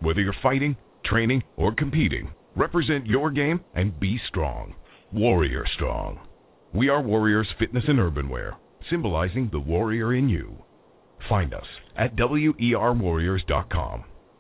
Whether you're fighting, training, or competing, represent your game and be strong. Warrior Strong. We are Warriors Fitness and Urban Wear, symbolizing the warrior in you. Find us at WERWarriors.com.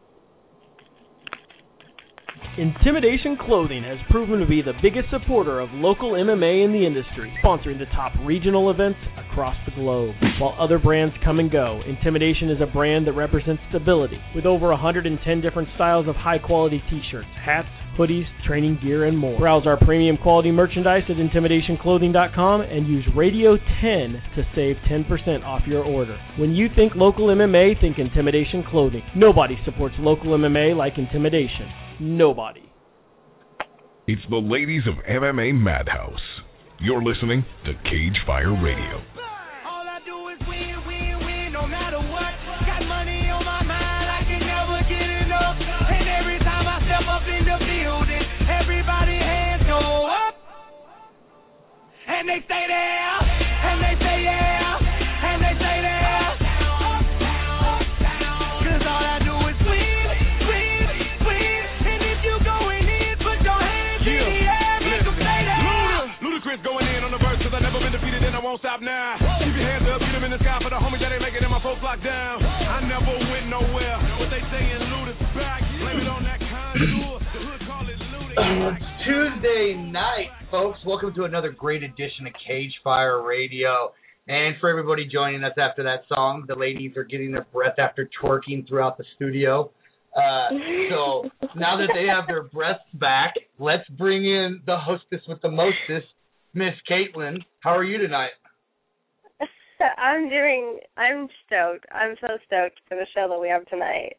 Intimidation Clothing has proven to be the biggest supporter of local MMA in the industry, sponsoring the top regional events across the globe. While other brands come and go, Intimidation is a brand that represents stability, with over 110 different styles of high-quality t-shirts, hats, hoodies, training gear, and more. Browse our premium quality merchandise at IntimidationClothing.com and use Radio 10 to save 10% off your order. When you think local MMA, think Intimidation Clothing. Nobody supports local MMA like Intimidation. Nobody. It's the ladies of MMA Madhouse. You're listening to Cage Fire Radio. All I do is win, win, win, no matter what. Got money on my mind, I can never get enough. And every time I step up in the building, everybody hands go up. And they stay there, and they say yeah, and they say there. I won't stop now. Keep your hands up, get them in the sky for the homies that ain't making it, my folks locked down. I never went nowhere. What they saying, Luda's back. Blame it on that contour. The hood call it Luda. It's Tuesday night, folks. Welcome to another great edition of Cage Fire Radio. And for everybody joining us after that song, the ladies are getting their breath after twerking throughout the studio. So now that they have their breaths back, let's bring in the hostess with the mostest, Miss Caitlin. How are you tonight? I'm stoked. I'm so stoked for the show that we have tonight.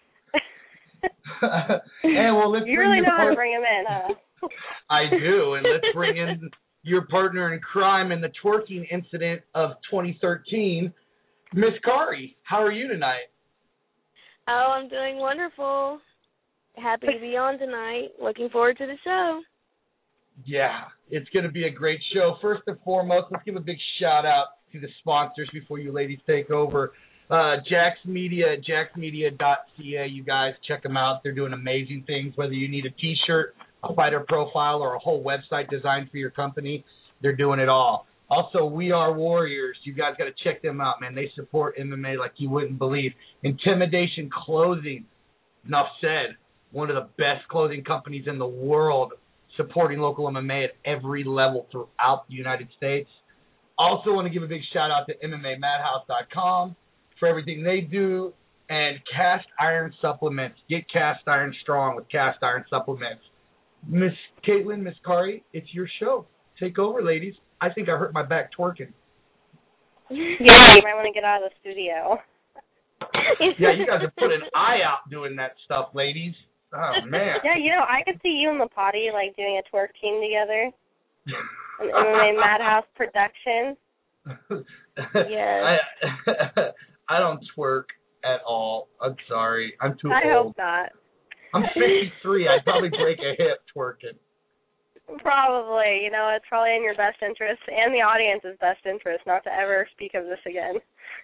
And well, let's you really know how to bring him in, huh? I do, and let's bring in your partner in crime in the twerking incident of 2013, Miss Kari. How are you tonight? Oh, I'm doing wonderful. Happy to be on tonight. Looking forward to the show. Yeah, it's going to be a great show. First and foremost, let's give a big shout-out to the sponsors before you ladies take over. Jax Media, jaxmedia.ca. You guys check them out. They're doing amazing things, whether you need a T-shirt, a fighter profile, or a whole website designed for your company. They're doing it all. Also, We Are Warriors. You guys got to check them out, man. They support MMA like you wouldn't believe. Intimidation Clothing. Enough said. One of the best clothing companies in the world, supporting local MMA at every level throughout the United States. Also want to give a big shout-out to MMAMadhouse.com for everything they do, and Cast Iron Supplements. Get Cast Iron strong with Cast Iron Supplements. Miss Caitlin, Miss Kari, it's your show. Take over, ladies. I think I hurt my back twerking. Yeah, you might want to get out of the studio. Yeah, you guys have put an eye out doing that stuff, ladies. Oh, man. Yeah, I could see you and the potty, like, doing a twerk team together. An MMA Madhouse production. Yes. I don't twerk at all. I'm sorry. I'm too old. I hope not. I'm 53. I'd probably break a hip twerking. Probably. It's probably in your best interest and the audience's best interest not to ever speak of this again.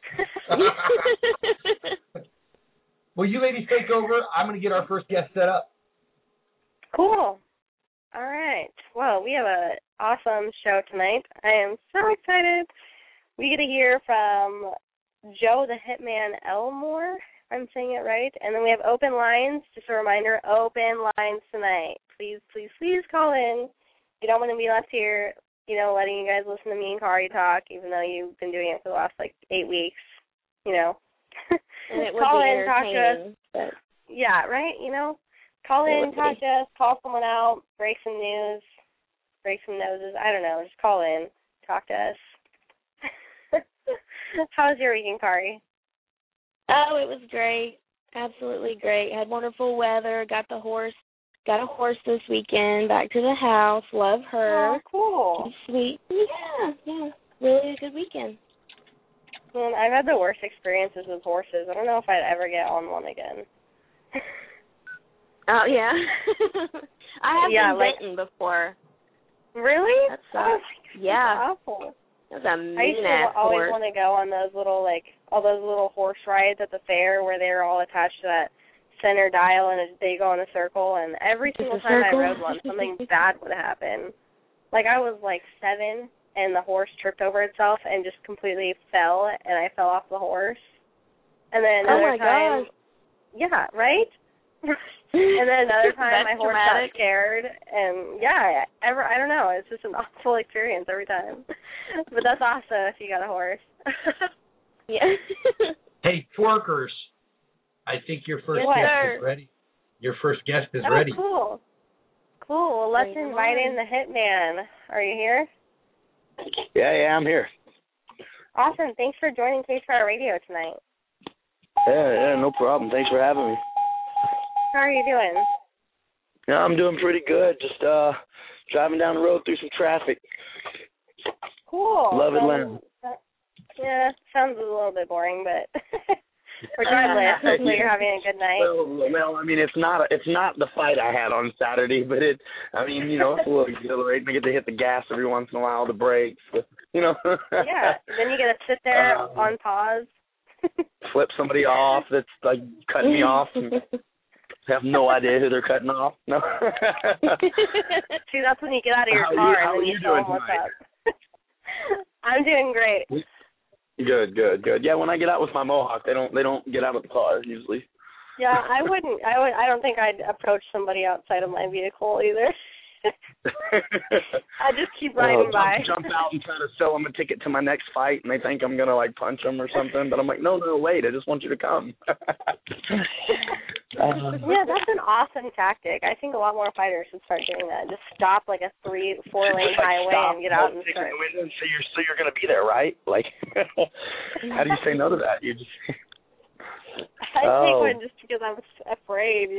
Well, you ladies take over. I'm going to get our first guest set up. Cool. All right. Well, we have an awesome show tonight. I am so excited. We get to hear from Joe the Hitman Elmore, if I'm saying it right. And then we have open lines. Just a reminder, open lines tonight. Please, please, please call in. You don't want to be left here, letting you guys listen to me and Kari talk, even though you've been doing it for the last, 8 weeks, And it would call be in, talk to us. but Yeah, right? Call in, talk to us, call someone out, break some news, break some noses. I don't know. Just call in, talk to us. How was your weekend, Kari? Oh, it was great. Absolutely great. Had wonderful weather. Got a horse this weekend. Back to the house. Love her. Oh, cool. She's sweet. Yeah. Really a good weekend. Well, I've had the worst experiences with horses. I don't know if I'd ever get on one again. Oh, yeah. I have been bitten before. Really? That sucks. Yeah. That's awful. That was a mean-ass horse. I used to always want to go on those little, all those little horse rides at the fair where they're all attached to that center dial and they go in a circle, and every single time I rode one, something bad would happen. Like, I was like 7, and the horse tripped over itself and just completely fell, and I fell off the horse. And then another time, gosh. Yeah, right? And then another time my horse dramatic. got scared, and yeah, I don't know, it's just an awful experience every time. But that's awesome if you got a horse. Yeah. Hey, twerkers, I think your first Yes, guest sir. is ready. Your first guest is Oh, ready. cool. Cool. Well, let's invite in the Hitman. Are you here? Yeah, I'm here. Awesome. Thanks for joining KTR Radio tonight. Yeah, no problem. Thanks for having me. How are you doing? Yeah, I'm doing pretty good. Just driving down the road through some traffic. Cool. Love Atlanta. Yeah, sounds a little bit boring, but regardless, hopefully you're having a good night. Well, I mean, it's not the fight I had on Saturday, but it's a little exhilarating. I get to hit the gas every once in a while, the brakes, Yeah, then you get to sit there on pause. flip somebody off that's like cutting me off and have no idea who they're cutting off. No. See, that's when you get out of your car and then you tell them what's up. I'm doing great. Good. Yeah, when I get out with my Mohawk, they don't get out of the car usually. Yeah, I don't think I'd approach somebody outside of my vehicle either. I just keep riding by. Jump out and try to sell them a ticket to my next fight, and they think I'm gonna like punch them or something. But I'm like, no, wait, I just want you to come. Yeah, that's an awesome tactic. I think a lot more fighters should start doing that. Just stop like a 3-4 lane highway and get out and start. So you're gonna be there, right? Like, how do you say no to that? You just. I take one just because I'm afraid.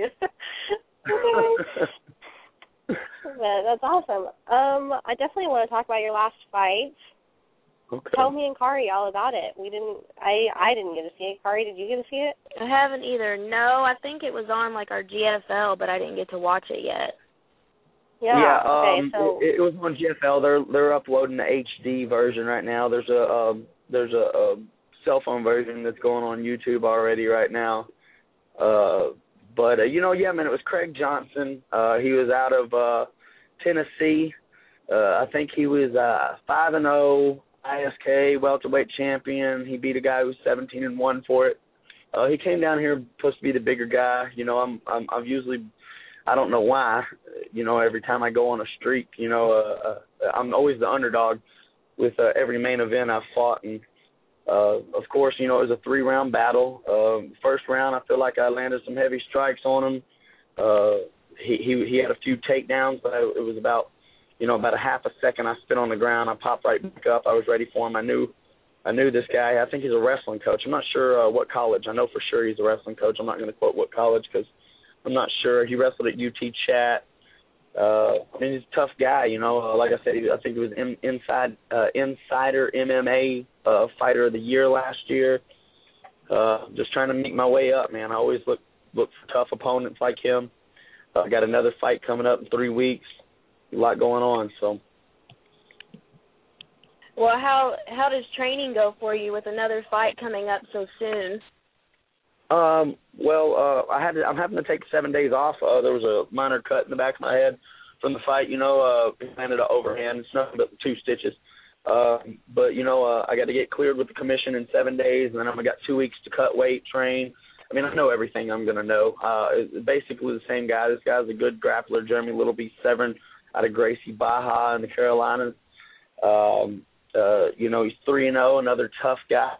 But that's awesome. I definitely want to talk about your last fight. Okay. Tell me and Kari all about it. I didn't get to see it. Kari, did you get to see it? I haven't either. No, I think it was on like our GFL, but I didn't get to watch it yet. Yeah. Okay. So it was on GFL. They're uploading the HD version right now. There's a cell phone version that's going on YouTube already right now. But man, it was Craig Johnson. He was out of Tennessee. I think he was 5-0 ISK welterweight champion. He beat a guy who was 17-1 for it. He came down here supposed to be the bigger guy. I've usually, I don't know why, every time I go on a streak, I'm always the underdog with every main event I've fought. And of course, it was a 3-round battle. First round, I feel like I landed some heavy strikes on him. He had a few takedowns, but it was about a half a second I spit on the ground. I popped right back up. I was ready for him. I knew this guy. I think he's a wrestling coach. I'm not sure what college. I know for sure he's a wrestling coach. I'm not going to quote what college because I'm not sure. He wrestled at UT Chat. He's a tough guy, like I said, I think he was Insider MMA Fighter of the Year last year. Just trying to make my way up, man. I always look for tough opponents like him. I got another fight coming up in 3 weeks. A lot going on, so. Well, how does training go for you with another fight coming up so soon? I'm having to take 7 days off. There was a minor cut in the back of my head from the fight. Landed an overhand. It's nothing but 2 stitches. But I got to get cleared with the commission in 7 days, and then I got 2 weeks to cut weight, train. I mean, I know everything I'm going to know. Basically the same guy. This guy's a good grappler, Jeremy Littleby Severn, out of Gracie, Baja in the Carolinas. He's 3-0, another tough guy.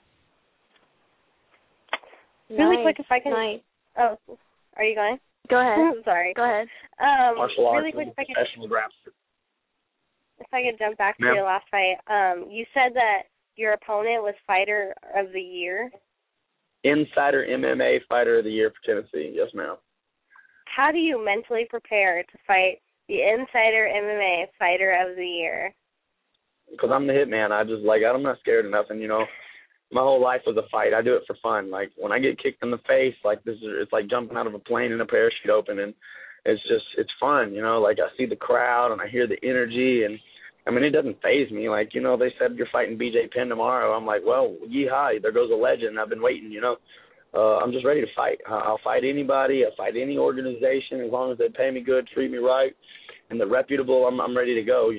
Really quick, if I can. Nice. Oh, are you going? Go ahead. Sorry. Go ahead. Martial arts, really quick, professional grappler. if I could jump back to your last fight. You said that your opponent was Fighter of the Year. Insider MMA Fighter of the Year for Tennessee. Yes, ma'am. How do you mentally prepare to fight the Insider MMA Fighter of the Year? Because I'm the hitman. I'm not scared of nothing, My whole life was a fight. I do it for fun. Like, when I get kicked in the face, it's like jumping out of a plane and a parachute open, and it's fun, Like, I see the crowd and I hear the energy, and, it doesn't faze me. Like, they said you're fighting BJ Penn tomorrow. I'm like, well, yeehaw, there goes a legend. I've been waiting, I'm just ready to fight. I'll fight anybody. I'll fight any organization as long as they pay me good, treat me right, and they're reputable. I'm ready to go.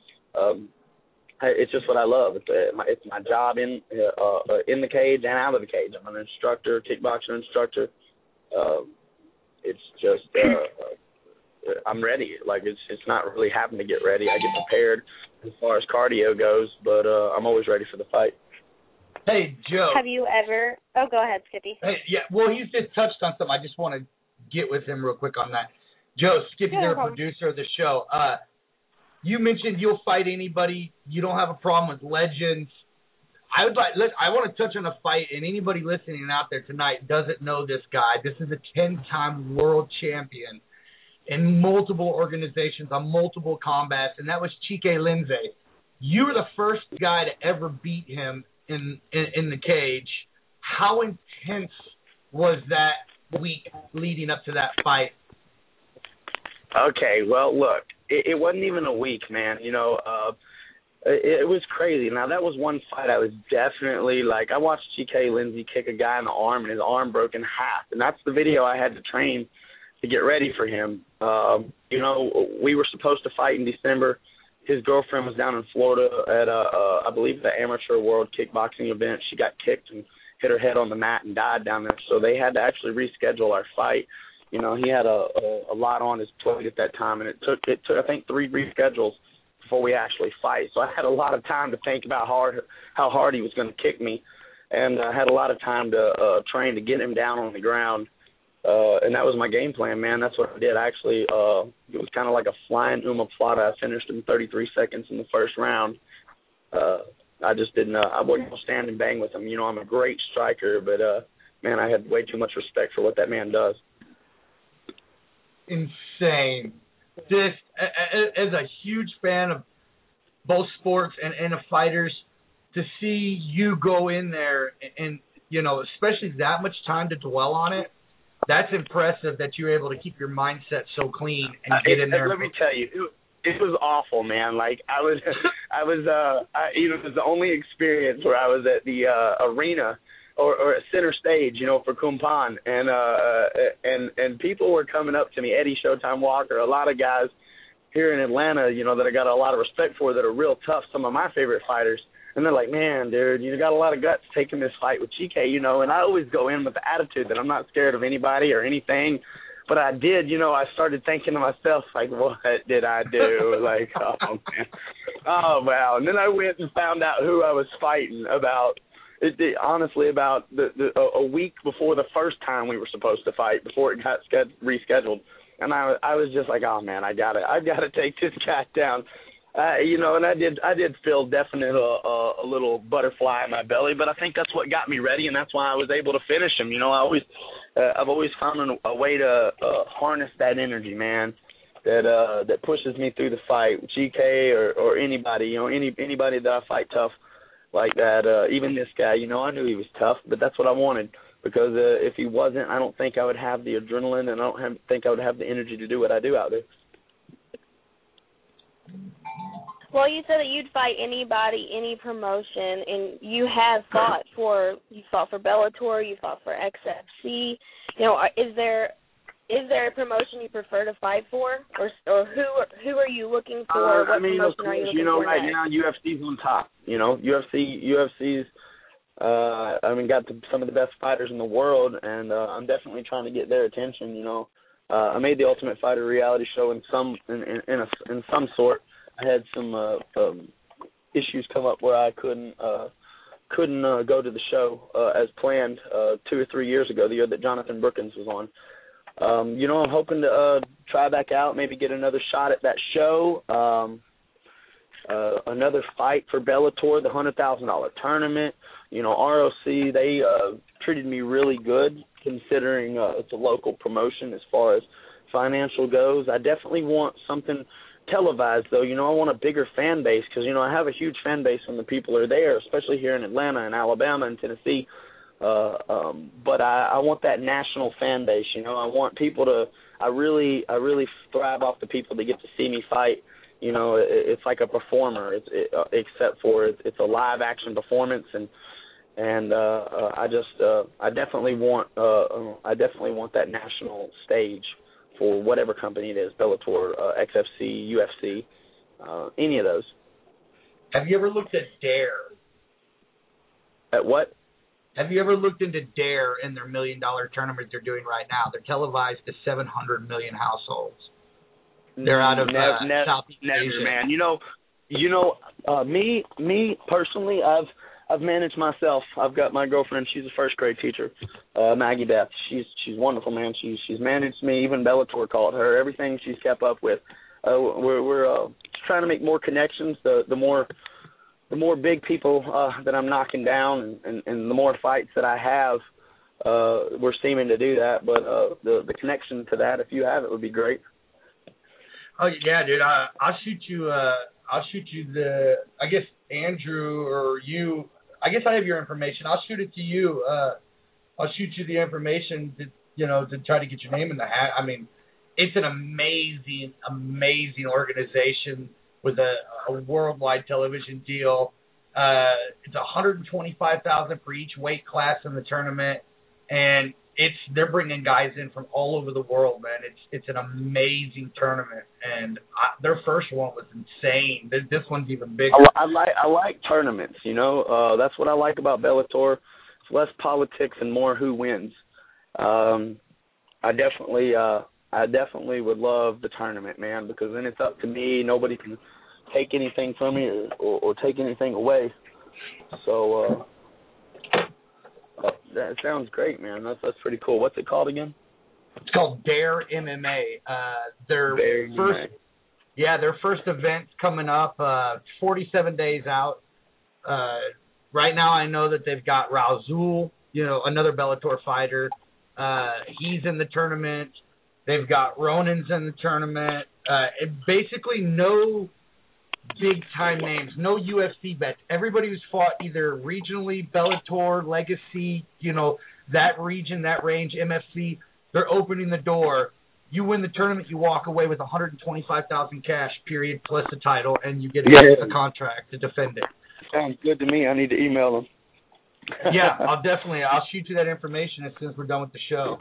It's just what I love. It's my job in the cage and out of the cage. I'm an instructor, kickboxer instructor. It's just I'm ready. Like it's not really having to get ready. I get prepared as far as cardio goes, but I'm always ready for the fight. Hey, Joe. Have you ever? Oh, go ahead, Skippy. Hey, yeah. Well, he's just touched on something. I just want to get with him real quick on that. Joe, Skippy, the producer of the show. You mentioned you'll fight anybody. You don't have a problem with legends. I want to touch on a fight, and anybody listening out there tonight doesn't know this guy. This is a 10-time world champion in multiple organizations on multiple combats, and that was Chike Lindsay. You were the first guy to ever beat him in the cage. How intense was that week leading up to that fight? Okay, well, look, it wasn't even a week, man. It was crazy. Now, that was one fight I was definitely, I watched Chike Lindsay kick a guy in the arm, and his arm broke in half. And that's the video I had to train to get ready for him. We were supposed to fight in December. His girlfriend was down in Florida at, I believe, the Amateur World Kickboxing event. She got kicked and hit her head on the mat and died down there. So they had to actually reschedule our fight. He had a lot on his plate at that time, and it took I think 3 reschedules before we actually fight. So I had a lot of time to think about how hard he was going to kick me, and I had a lot of time to train to get him down on the ground. And that was my game plan, man. That's what I did. Actually, it was kind of like a flying omoplata. I finished in 33 seconds in the first round. I just didn't. I wasn't going to stand and bang with him. I'm a great striker, but man, I had way too much respect for what that man does. Insane. Just as a huge fan of both sports and of fighters, to see you go in there and especially that much time to dwell on it, that's impressive that you're able to keep your mindset so clean and get in there. Let me tell you, it was awful, man. It was the only experience where I was at the arena or center stage, for Kumpan, and people were coming up to me, Eddie Showtime Walker, a lot of guys here in Atlanta, that I got a lot of respect for that are real tough, some of my favorite fighters, and they're like, man, dude, you got a lot of guts taking this fight with Chike, and I always go in with the attitude that I'm not scared of anybody or anything, but I did, I started thinking to myself, what did I do? Oh, man. Oh, wow. And then I went and found out who I was fighting honestly, about a week before the first time we were supposed to fight, before it got rescheduled, and I was just like, oh man, I gotta take this guy down, and I did feel definitely a little butterfly in my belly, but I think that's what got me ready, and that's why I was able to finish him. I've always found a way to harness that energy, man, that pushes me through the fight, GK or anybody, anybody that I fight tough like that, even this guy, I knew he was tough, but that's what I wanted, because if he wasn't, I don't think I would have the adrenaline, and I don't think I would have the energy to do what I do out there. Well, you said that you'd fight anybody, any promotion, and you have fought for Bellator, you fought for XFC. Is there a promotion you prefer to fight for, or who are you looking for? What promotion are you looking for right now UFC's on top. UFC's got some of the best fighters in the world, and I'm definitely trying to get their attention. I made the Ultimate Fighter reality show in some sort. I had some issues come up where I couldn't go to the show as planned 2 or 3 years ago, the year that Jonathan Brookins was on. I'm hoping to try back out, maybe get another shot at that show, another fight for Bellator, the $100,000 tournament. ROC, they treated me really good, considering it's a local promotion as far as financial goes. I definitely want something televised, though. I want a bigger fan base, because, I have a huge fan base when the people are there, especially here in Atlanta and Alabama and Tennessee. But I want that national fan base. I want people to. I really thrive off the people that get to see me fight. It's like a performer. Except for it's a live action performance, and and I definitely want that national stage for whatever company it is, Bellator, XFC, UFC, any of those. Have you ever looked at Dare? At what? Have you ever looked into Dare and their $1 million tournament they're doing right now? They're televised to 700 million households. They're out of Southeast Asia. Man. Me personally, I've managed myself. I've got my girlfriend. She's a first grade teacher, Maggie Beth. She's wonderful, man. She's managed me. Even Bellator called her. Everything she's kept up with. We're trying to make more connections. The more big people that I'm knocking down, and the more fights that I have, we're seeming to do that. But the connection to that, if you have it, would be great. Oh yeah, dude. I'll shoot you. I guess Andrew or you. I guess I have your information. I'll shoot it to you. I'll shoot you the information to try to get your name in the hat. I mean, it's an amazing organization with a worldwide television deal. It's $125,000 for each weight class in the tournament, and they're bringing guys in from all over the world, man. It's an amazing tournament, and their first one was insane. This one's even bigger. I like tournaments. That's what I like about Bellator. It's less politics and more who wins. I definitely would love the tournament, man, because then it's up to me. Nobody can take anything from me or take anything away. So that sounds great, man. That's pretty cool. What's it called again? It's called Dare MMA. Their first event's coming up 47 days out. Right now I know that they've got Rasul, another Bellator fighter. He's in the tournament. They've got Ronan's in the tournament. Basically no big-time names, no UFC bets. Everybody who's fought either regionally, Bellator, Legacy, that region, that range, MFC, they're opening the door. You win the tournament, you walk away with $125,000 cash, period, plus a title, and you get a contract to defend it. Sounds good to me. I need to email them. Yeah, I'll shoot you that information as soon as we're done with the show.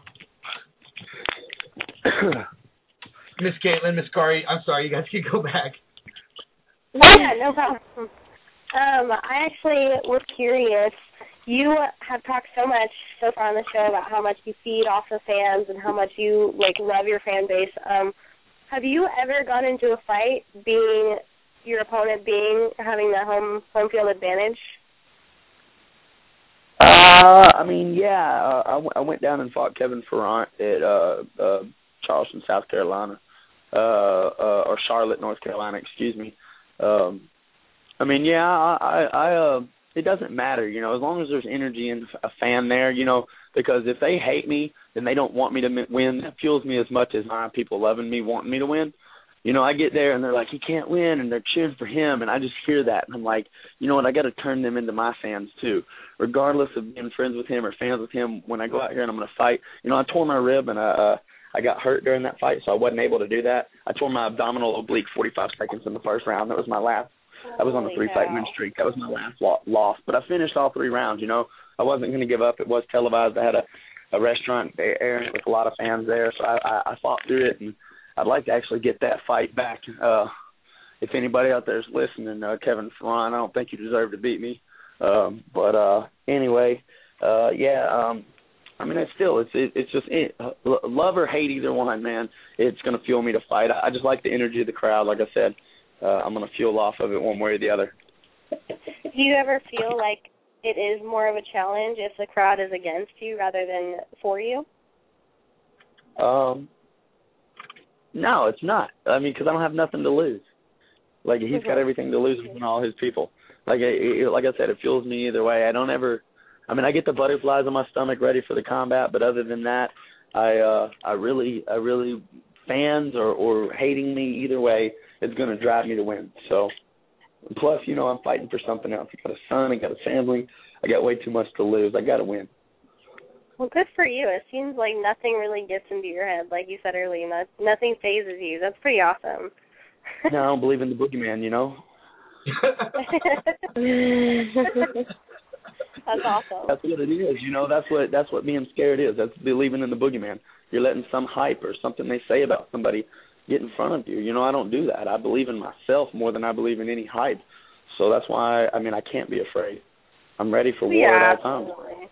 Miss Caitlin, Miss Kari, I'm sorry, you guys can go back. Yeah, no problem. I actually was curious. You have talked so much so far on the show about how much you feed off the fans and how much you love your fan base. Have you ever gone into a fight being your opponent having the home field advantage? I went down and fought Kevin Ferrant at Charleston, South Carolina, or Charlotte, North Carolina, excuse me. It doesn't matter, as long as there's energy and a fan there, because if they hate me, then they don't want me to win. That fuels me as much as my people loving me, wanting me to win. I get there and they're like, he can't win, and they're cheering for him, and I just hear that, and I'm like, you know what, I got to turn them into my fans too, regardless of being friends with him or fans with him. When I go out here and I'm going to fight, I tore my rib and I got hurt during that fight, so I wasn't able to do that. I tore my abdominal oblique 45 seconds in the first round. That was my last. I was on a 3-fight win streak. That was my last loss. But I finished all 3 rounds, I wasn't going to give up. It was televised. I had a restaurant airing with a lot of fans there, so I fought through it, and I'd like to actually get that fight back. If anybody out there is listening, Kevin Ferrant, I don't think you deserve to beat me. Anyway, it's just love or hate either one, man. It's going to fuel me to fight. I just like the energy of the crowd. Like I said, I'm going to fuel off of it one way or the other. Do you ever feel like it is more of a challenge if the crowd is against you rather than for you? No, it's not. Because I don't have nothing to lose. He's got everything to lose with all his people. Like I said, it fuels me either way. I get the butterflies on my stomach ready for the combat, but other than that, I really fans or hating me either way is going to drive me to win. So, plus, I'm fighting for something else. I got a son, I got a family, I got way too much to lose. I got to win. Well, good for you. It seems like nothing really gets into your head, like you said earlier. Nothing phases you. That's pretty awesome. No, I don't believe in the boogeyman, That's awesome. That's what it is. That's what being scared is. That's believing in the boogeyman. You're letting some hype or something they say about somebody get in front of you. I don't do that. I believe in myself more than I believe in any hype. So that's why, I can't be afraid. I'm ready for war at all times. Absolutely.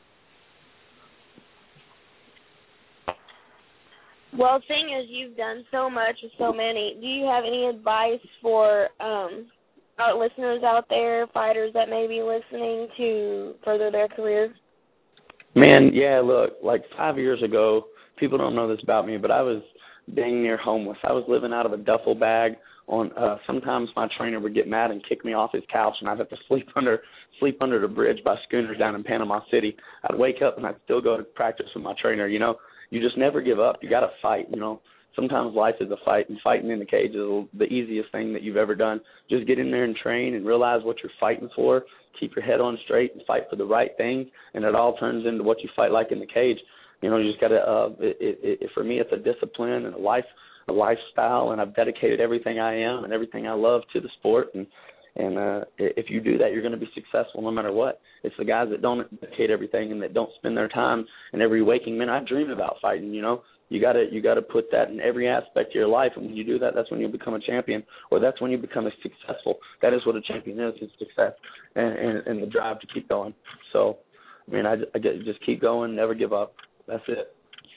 Well, seeing as you've done so much with so many, do you have any advice for our listeners out there, fighters that may be listening to further their career? Man, yeah, look, like 5 years ago, people don't know this about me, but I was dang near homeless. I was living out of a duffel bag. Sometimes my trainer would get mad and kick me off his couch, and I'd have to sleep under the bridge by schooners down in Panama City. I'd wake up and I'd still go to practice with my trainer. You just never give up. You got to fight. Sometimes life is a fight, and fighting in the cage is the easiest thing that you've ever done. Just get in there and train and realize what you're fighting for. Keep your head on straight and fight for the right things, and it all turns into what you fight like in the cage. You just got to. For me, it's a discipline and a lifestyle, and I've dedicated everything I am and everything I love to the sport. And if you do that, you're going to be successful no matter what. It's the guys that don't dedicate everything and that don't spend their time and every waking minute. I dream about fighting. You got to put that in every aspect of your life, and when you do that, that's when you become a champion, or that's when you become a successful. That is what a champion is success and the drive to keep going. So, I just keep going, never give up. That's it.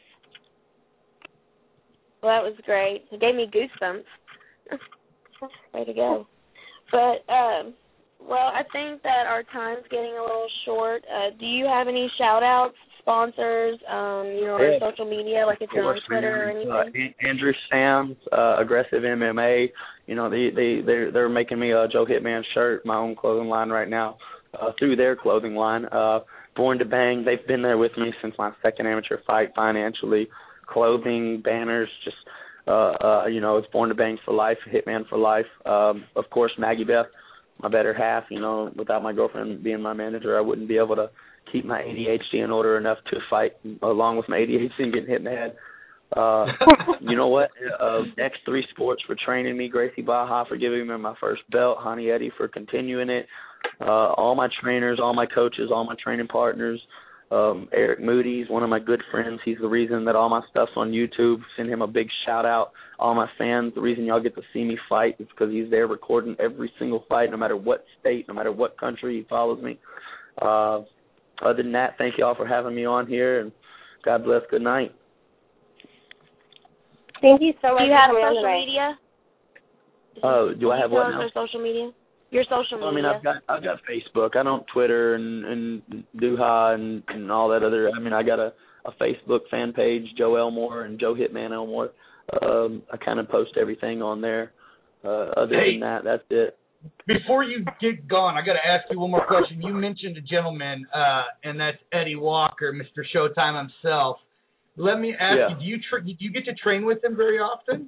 Well, that was great. It gave me goosebumps. Way to go. But, I think that our time's getting a little short. Do you have any shout-outs, sponsors, or social media, like if you're on Twitter or anything? Andrew Sam's, Aggressive MMA. They're making me a Joe Hitman shirt, my own clothing line right now, through their clothing line. Born to Bang, they've been there with me since my second amateur fight financially. Clothing, banners, just, it's Born to Bang for life, Hitman for life. Of course, Maggie Beth, my better half. Without my girlfriend being my manager, I wouldn't be able to keep my ADHD in order enough to fight along with my ADHD and getting hit in the head. You know what? X3 Sports for training me, Gracie Baja for giving me my first belt, Honey Eddie for continuing it, all my trainers, all my coaches, all my training partners, Eric Moody's, one of my good friends. He's the reason that all my stuff's on YouTube. Send him a big shout-out. All my fans, the reason y'all get to see me fight is because he's there recording every single fight, no matter what state, no matter what country. He follows me. Other than that, thank y'all for having me on here, and God bless. Good night. Thank you so much. Do you have social media? Do I have what now? Social media? Your social media. I've got Facebook. I don't Twitter and Dooha and all that other. I got a Facebook fan page, Joe Elmore and Joe Hitman Elmore. I kind of post everything on there. Other than that, that's it. Before you get going, I got to ask you one more question. You mentioned a gentleman, and that's Eddie Walker, Mr. Showtime himself. Let me ask you: do you get to train with him very often?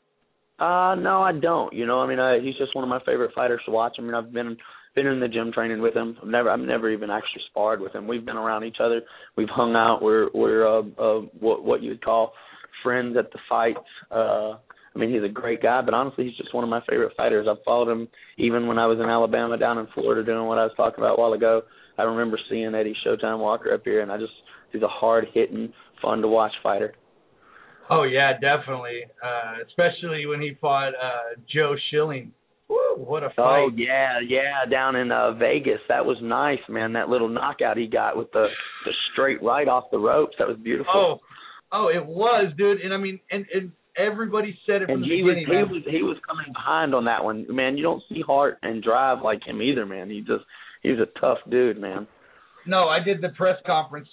No, I don't. He's just one of my favorite fighters to watch. I've been in the gym training with him. I've never even actually sparred with him. We've been around each other. We've hung out. We're what you would call friends at the fights. He's a great guy, but honestly, he's just one of my favorite fighters. I've followed him even when I was in Alabama, down in Florida, doing what I was talking about a while ago. I remember seeing Eddie Showtime Walker up here, and he's a hard-hitting, fun-to-watch fighter. Oh, yeah, definitely, especially when he fought Joe Schilling. Woo, what a fight. Oh, yeah, down in Vegas. That was nice, man, that little knockout he got with the straight right off the ropes. That was beautiful. Oh, it was, dude. And, and everybody said it from the beginning. He was coming behind on that one. Man, you don't see heart and drive like him either, man. He was a tough dude, man. No, I did the press conference,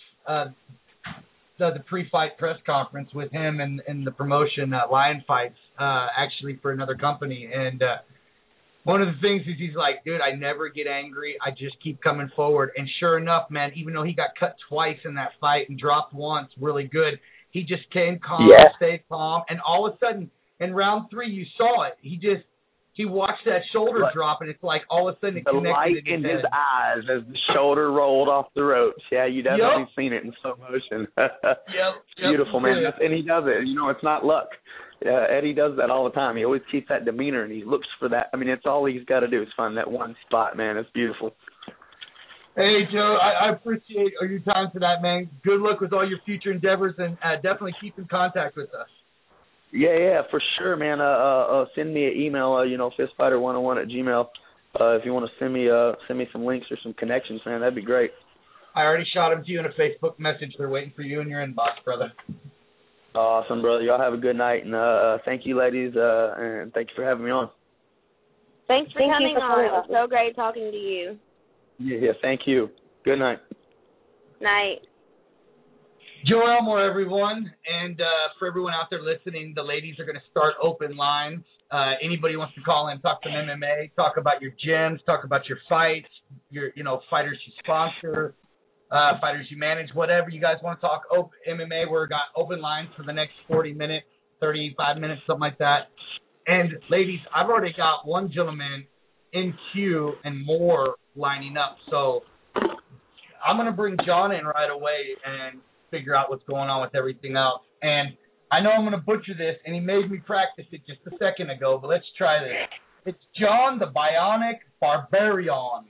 the pre-fight press conference with him and the promotion Lion Fights, actually for another company. And one of the things is he's like, dude, I never get angry. I just keep coming forward. And sure enough, man, even though he got cut twice in that fight and dropped once really good, he just came calm, stayed calm, and all of a sudden, in round 3, you saw it. He watched that shoulder drop, and it's like all of a sudden it connected. The light in his eyes as the shoulder rolled off the ropes. Yeah, you definitely seen it in slow motion. It's beautiful, man. And he does it. It's not luck. Eddie does that all the time. He always keeps that demeanor, and he looks for that. It's all he's got to do is find that one spot, man. It's beautiful. Hey, Joe, I appreciate your time tonight, man. Good luck with all your future endeavors, and definitely keep in contact with us. Yeah, for sure, man. Send me an email, fistfighter101@gmail. If you want to send me some links or some connections, man, that'd be great. I already shot them to you in a Facebook message. They're waiting for you in your inbox, brother. Awesome, brother. Y'all have a good night, and thank you, ladies, and thank you for having me on. Thanks for coming on. It was so great talking to you. Yeah, thank you. Good night. Night. Joe Elmore, everyone, and for everyone out there listening, the ladies are going to start open lines. Anybody wants to call in, talk some MMA, talk about your gyms, talk about your fights, your fighters you sponsor, fighters you manage, whatever you guys want to talk MMA. We've got open lines for the next 40 minutes, 35 minutes, something like that. And ladies, I've already got one gentleman in queue and more lining up, so I'm going to bring John in right away and figure out what's going on with everything else. And I know I'm going to butcher this, and he made me practice it just a second ago, but let's try this. It's John the Bionic Barbarian.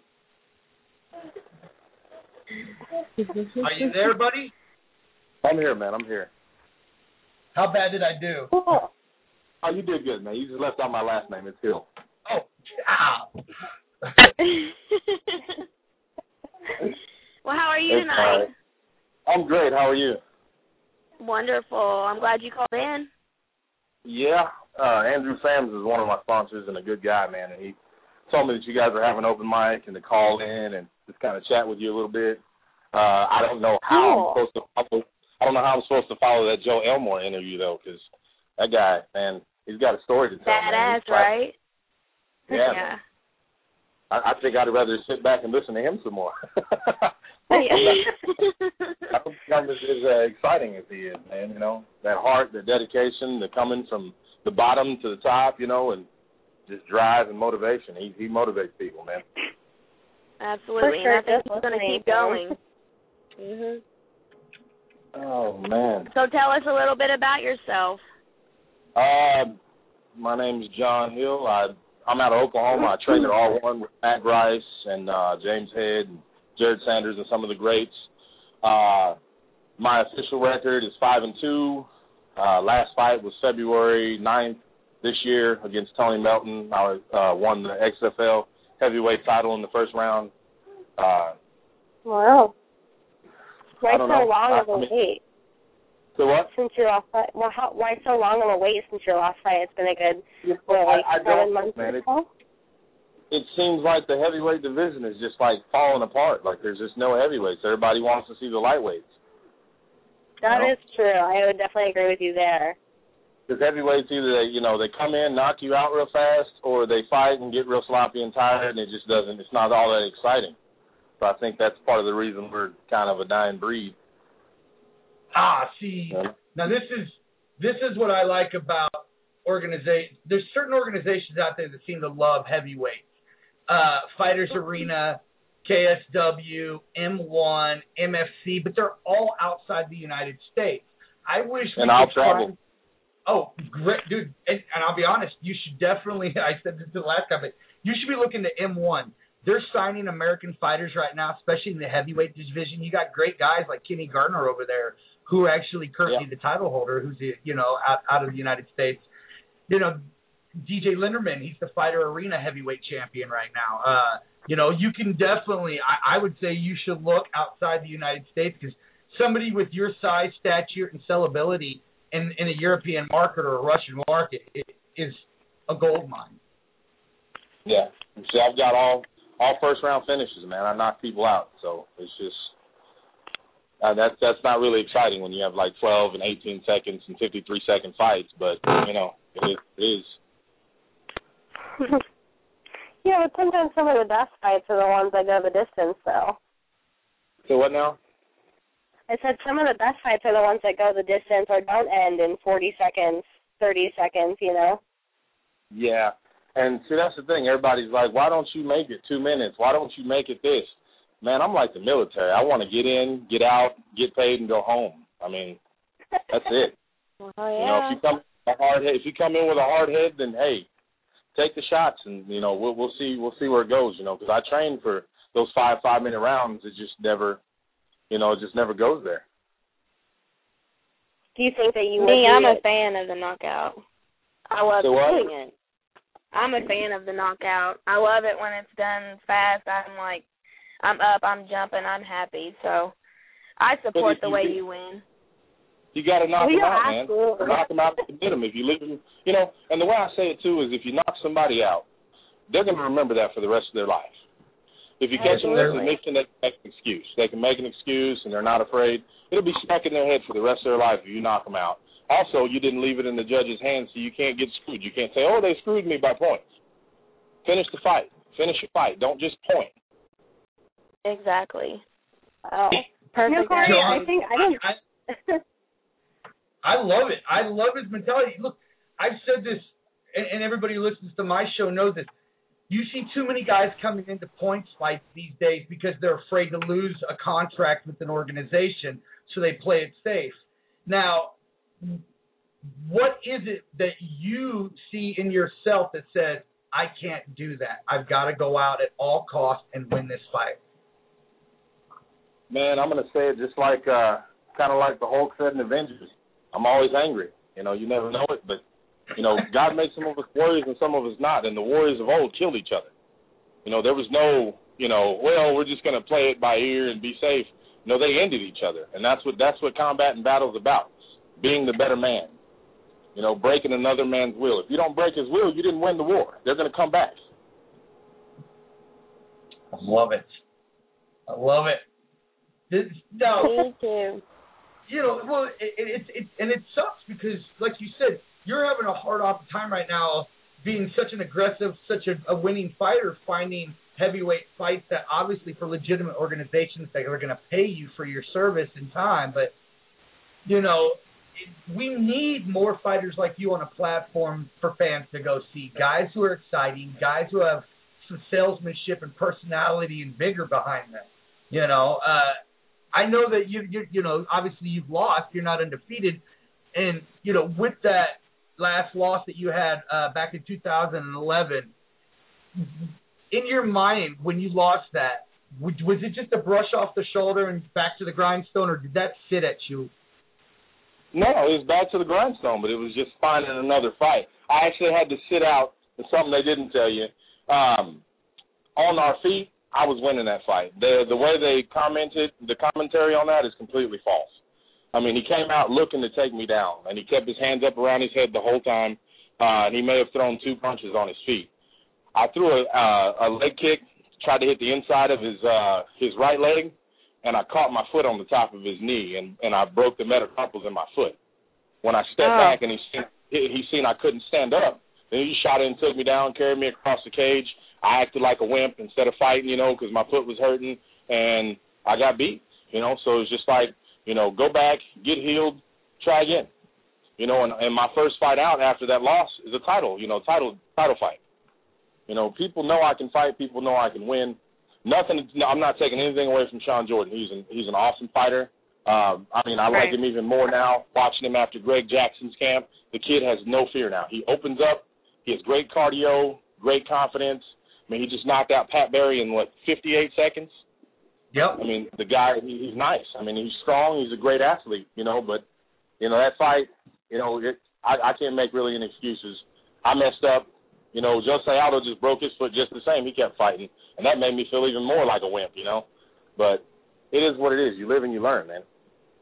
Are you there, buddy? I'm here, man. I'm here. How bad did I do? Oh, you did good, man. You just left out my last name. It's Hill. Oh, ow. Well, how are you tonight? I'm great. How are you? Wonderful. I'm glad you called in. Yeah. Andrew Sams is one of my sponsors and a good guy, man. And he told me that you guys are having open mic and to call in and just kind of chat with you a little bit. I don't know how I'm supposed to follow. I don't know how I'm supposed to follow that Joe Elmore interview though, because that guy, man, he's got a story to tell. Badass, right? Yeah. I think I'd rather sit back and listen to him some more. I don't think I'm as exciting as he is, man. You know, that heart, the dedication, the coming from the bottom to the top, you know, and just drive and motivation. He motivates people, man. Absolutely, sure, and I think he's going to keep going. Mhm. Oh man. So tell us a little bit about yourself. My name is John Hill. I'm out of Oklahoma. I train at R1 with Matt Rice and James Head and Jared Sanders and some of the greats. My official record is 5-2. Last fight was February 9th this year against Tony Melton. I won the XFL heavyweight title in the first round. Wow. Why so long of a wait? So what? Since your last fight? Well, why so long of a wait since your last fight? It's been a good, I 7 months man. or so? It seems like the heavyweight division is just like falling apart. Like there's just no heavyweights. Everybody wants to see the lightweights. That is true. I would definitely agree with you there. Because heavyweights either they come in, knock you out real fast, or they fight and get real sloppy and tired, and it's not all that exciting. So I think that's part of the reason we're kind of a dying breed. See, now this is what I like about organizations. There's certain organizations out there that seem to love heavyweights. Fighters Arena, KSW, M1, MFC, but they're all outside the United States. I wish we and I'll travel. Oh, great, dude. And I'll be honest, you should definitely, I said this to the last guy, but you should be looking to M1. They're signing American fighters right now, especially in the heavyweight division. You got great guys like Kenny Gardner over there, who are actually currently the title holder, who's out of the United States. DJ Linderman, he's the Fighter Arena heavyweight champion right now. You can definitely, I would say you should look outside the United States, because somebody with your size, stature, and sellability in a European market or a Russian market is a gold mine. Yeah. See, I've got all first round finishes, man. I knock people out, so it's just that's not really exciting when you have like 12 and 18 seconds and 53-second fights, but it is. Yeah, but sometimes some of the best fights are the ones that go the distance, though. So what now? I said some of the best fights are the ones that go the distance or don't end in 40 seconds, 30 seconds, Yeah. And see, that's the thing. Everybody's like, why don't you make it 2 minutes? Why don't you make it this? Man, I'm like the military. I want to get in, get out, get paid, and go home. I mean, that's it. Oh, yeah. If you come in with a hard head, then hey, take the shots, and we'll see where it goes. Because I trained for those 5-minute rounds, it just never, it just never goes there. Do you think that you I'm a fan of the knockout. I love doing it. I'm a fan of the knockout. I love it when it's done fast. I'm up, I'm jumping, I'm happy. So I support the way you win. You got to knock them out, man. Absolutely. Knock them out to get them. If you leave them, and the way I say it, too, is if you knock somebody out, they're going to remember that for the rest of their life. If you catch them in a submission, they can make an excuse. They can make an excuse, and they're not afraid. It'll be stuck in their head for the rest of their life if you knock them out. Also, you didn't leave it in the judge's hands, so you can't get screwed. You can't say, oh, they screwed me by points. Finish the fight. Finish your fight. Don't just point. Exactly. Oh, perfect. Corey, I love it. I love his mentality. Look, I've said this, and everybody who listens to my show knows this. You see too many guys coming into points fights these days because they're afraid to lose a contract with an organization, so they play it safe. Now, what is it that you see in yourself that says, I can't do that. I've got to go out at all costs and win this fight? Man, I'm going to say it just like kind of like the Hulk said in Avengers. I'm always angry. You never know it, but, God made some of us warriors and some of us not, and the warriors of old killed each other. There was no, well, we're just going to play it by ear and be safe. No, they ended each other, and that's what combat and battle is about, being the better man, breaking another man's will. If you don't break his will, you didn't win the war. They're going to come back. I love it. Me too. Well, it sucks because, like you said, you're having a hard time right now being such an aggressive, such a winning fighter, finding heavyweight fights that obviously for legitimate organizations that are going to pay you for your service and time. But, we need more fighters like you on a platform for fans to go see. Guys who are exciting, guys who have some salesmanship and personality and vigor behind them. I know that you obviously you've lost. You're not undefeated, and with that last loss that you had back in 2011, in your mind when you lost that, was it just a brush off the shoulder and back to the grindstone, or did that sit at you? No, it was back to the grindstone, but it was just finding another fight. I actually had to sit out, and something they didn't tell you, on our feet. I was winning that fight. The way they commented, the commentary on that is completely false. I mean, he came out looking to take me down, and he kept his hands up around his head the whole time, and he may have thrown 2 punches on his feet. I threw a leg kick, tried to hit the inside of his right leg, and I caught my foot on the top of his knee, and I broke the metacarpals in my foot. When I stepped back and he seen I couldn't stand up, then he shot in and took me down, carried me across the cage. I acted like a wimp instead of fighting, because my foot was hurting, and I got beat, so it was just like, go back, get healed, try again, and my first fight out after that loss is a title fight. People know I can fight, people know I can win. I'm not taking anything away from Shawn Jordan. He's an awesome fighter. I like him even more now, watching him after Greg Jackson's camp. The kid has no fear now. He opens up, he has great cardio, great confidence. He just knocked out Pat Barry in, 58 seconds? Yep. The guy, he's nice. He's strong. He's a great athlete, but, that fight, I can't make really any excuses. I messed up. Jose Aldo just broke his foot just the same. He kept fighting, and that made me feel even more like a wimp, But it is what it is. You live and you learn, man.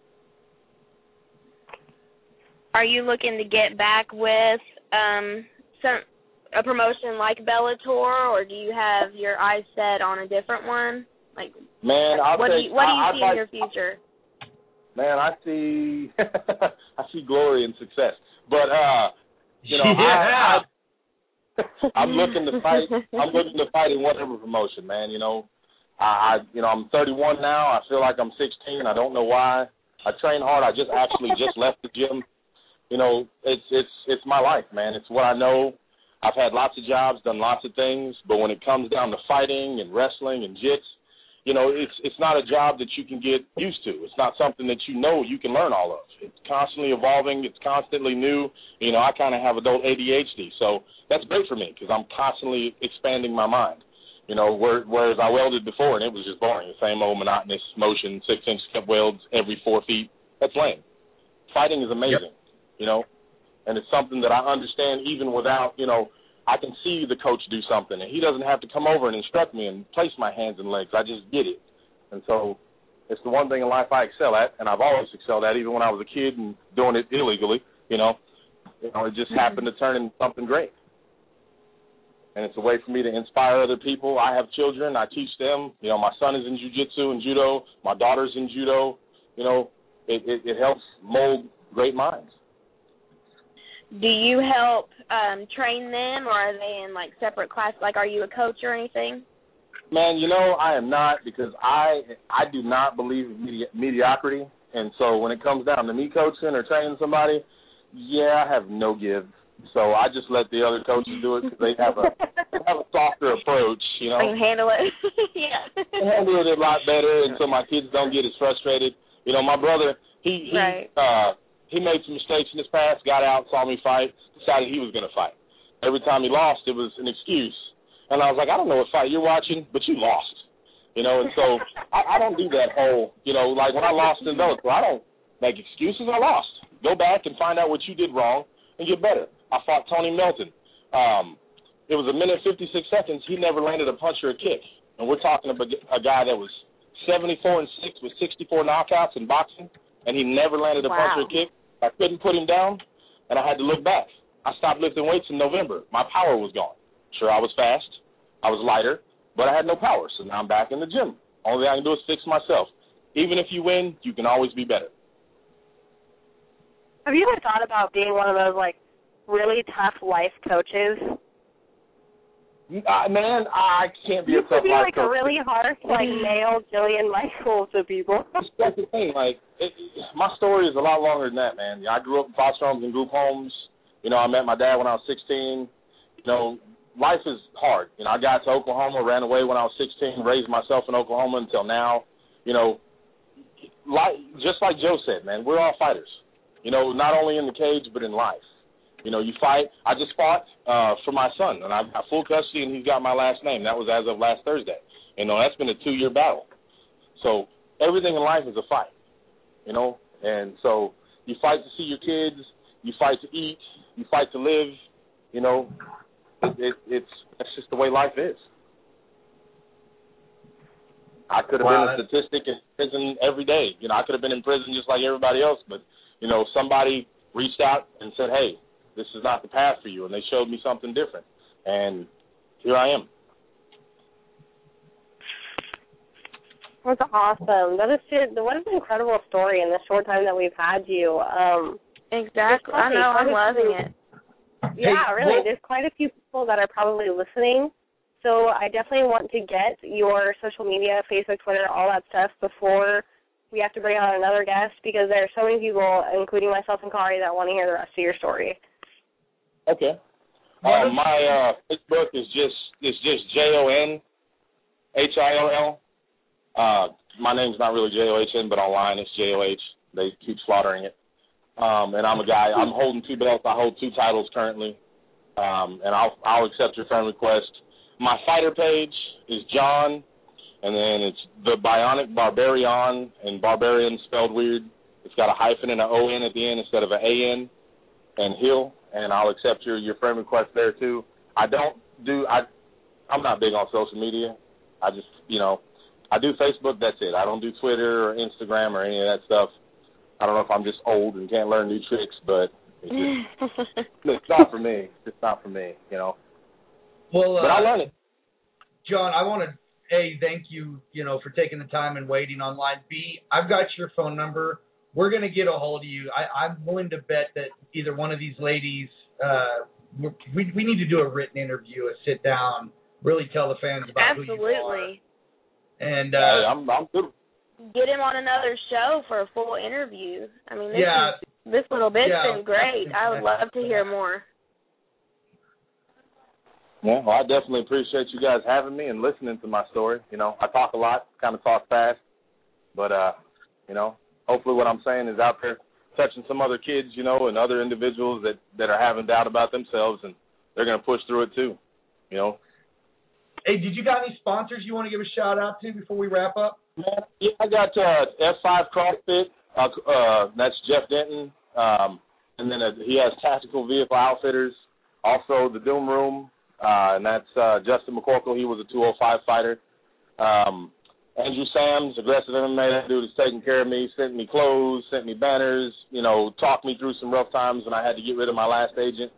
Are you looking to get back with a promotion like Bellator, or do you have your eyes set on a different one? Man, what do you see in your future? Man, I see glory and success. But I'm looking to fight. I'm looking to fight in whatever promotion, man. I'm 31 now. I feel like I'm 16. I don't know why. I train hard. I just left the gym. It's my life, man. It's what I know. I've had lots of jobs, done lots of things, but when it comes down to fighting and wrestling and jits, it's not a job that you can get used to. It's not something that you can learn all of. It's constantly evolving. It's constantly new. I kind of have adult ADHD, so that's great for me because I'm constantly expanding my mind. You know, whereas I welded before and it was just boring, the same old monotonous motion, 6-inch cup welds every 4 feet. That's lame. Fighting is amazing, you know, and it's something that I understand even without, you know, I can see the coach do something, and he doesn't have to come over and instruct me and place my hands and legs. I just get it. And so it's the one thing in life I excel at, and I've always excelled at, even when I was a kid and doing it illegally, you know. It just happened to turn into something great. And it's a way for me to inspire other people. I have children. I teach them. You know, my son is in jiu-jitsu and judo. My daughter's in judo. You know, it helps mold great minds. Do you help train them, or are they in, like, separate classes? Like, are you a coach or anything? Man, you know, I am not, because I do not believe in mediocrity. And so when it comes down to me coaching or training somebody, I have no give. So I just let the other coaches do it because they have a softer approach, you know. They can handle it. Yeah. They handle it a lot better, and so my kids don't get as frustrated. You know, my brother, he made some mistakes in his past, got out, saw me fight, decided he was going to fight. Every time he lost, it was an excuse. And I was like, I don't know what fight you're watching, but you lost. You know, and so I don't do that whole, you know, like when I lost in Bellator, I don't make excuses. I lost. Go back and find out what you did wrong and get better. I fought Tony Melton. It was 1 minute 56 seconds. He never landed a punch or a kick. And we're talking about a guy that was 74-6 with 64 knockouts in boxing, and he never landed a punch or a kick. I couldn't put him down, and I had to look back. I stopped lifting weights in November. My power was gone. Sure, I was fast. I was lighter, but I had no power. So now I'm back in the gym. Only thing I can do is fix myself. Even if you win, you can always be better. Have you ever thought about being one of those, like, really tough life coaches? Man, I can't be a tough life coach. You could be, like, a really harsh, like, male Jillian Michaels to people. That's the thing. Like, my story is a lot longer than that, man. I grew up in foster homes and group homes. You know, I met my dad when I was 16. You know, life is hard. You know, I got to Oklahoma, ran away when I was 16, raised myself in Oklahoma until now. You know, just like Joe said, man, we're all fighters. You know, not only in the cage, but in life. You know, you fight. I just fought for my son, and I've got full custody, and he's got my last name. That was as of last Thursday. You know, that's been a 2-year battle. So everything in life is a fight, you know. And so you fight to see your kids. You fight to eat. You fight to live. You know, that's just the way life is. I could have been a statistic in prison every day. You know, I could have been in prison just like everybody else, but, you know, somebody reached out and said, hey, this is not the path for you, and they showed me something different. And here I am. That's awesome. That is just, what an incredible story in the short time that we've had you. Exactly. I know. I'm loving it. Yeah, really. There's quite a few people that are probably listening. So I definitely want to get your social media, Facebook, Twitter, all that stuff before we have to bring on another guest, because there are so many people, including myself and Kari, that want to hear the rest of your story. Okay. My Facebook is just JONHILL. My name's not really JOHN, but online it's JOH. They keep slaughtering it. And I'm a guy. I'm holding 2 belts. I hold 2 titles currently. And I'll accept your friend request. My fighter page is John, and then it's the Bionic Barbarian, and Barbarian spelled weird. It's got a hyphen and an O-N at the end instead of an A-N, and Hill, and I'll accept your friend request there too. I'm not big on social media. I just, you know, I do Facebook, that's it. I don't do Twitter or Instagram or any of that stuff. I don't know if I'm just old and can't learn new tricks, but it's not for me. It's not for me, you know. Well, but I learn it. John, I want to, A, thank you, you know, for taking the time and waiting online. B, I've got your phone number. We're going to get a hold of you. I'm willing to bet that either one of these ladies, we need to do a written interview, a sit down, really tell the fans about who you are. And I'm good. Get him on another show for a full interview. I mean, this little bit's been great. I would love to hear more. Yeah, well, I definitely appreciate you guys having me and listening to my story. You know, I talk a lot, kind of talk fast, but, you know, hopefully what I'm saying is out there touching some other kids, you know, and other individuals that are having doubt about themselves, and they're going to push through it too, you know. Hey, did you got any sponsors you want to give a shout out to before we wrap up? Yeah, I got F5 CrossFit. That's Jeff Denton. And then he has Tactical Vehicle Outfitters. Also, the Doom Room. And that's Justin McCorkle. He was a 205 fighter. Andrew Sams, Aggressive MMA, that dude is taking care of me, sent me clothes, sent me banners, talked me through some rough times when I had to get rid of my last agent.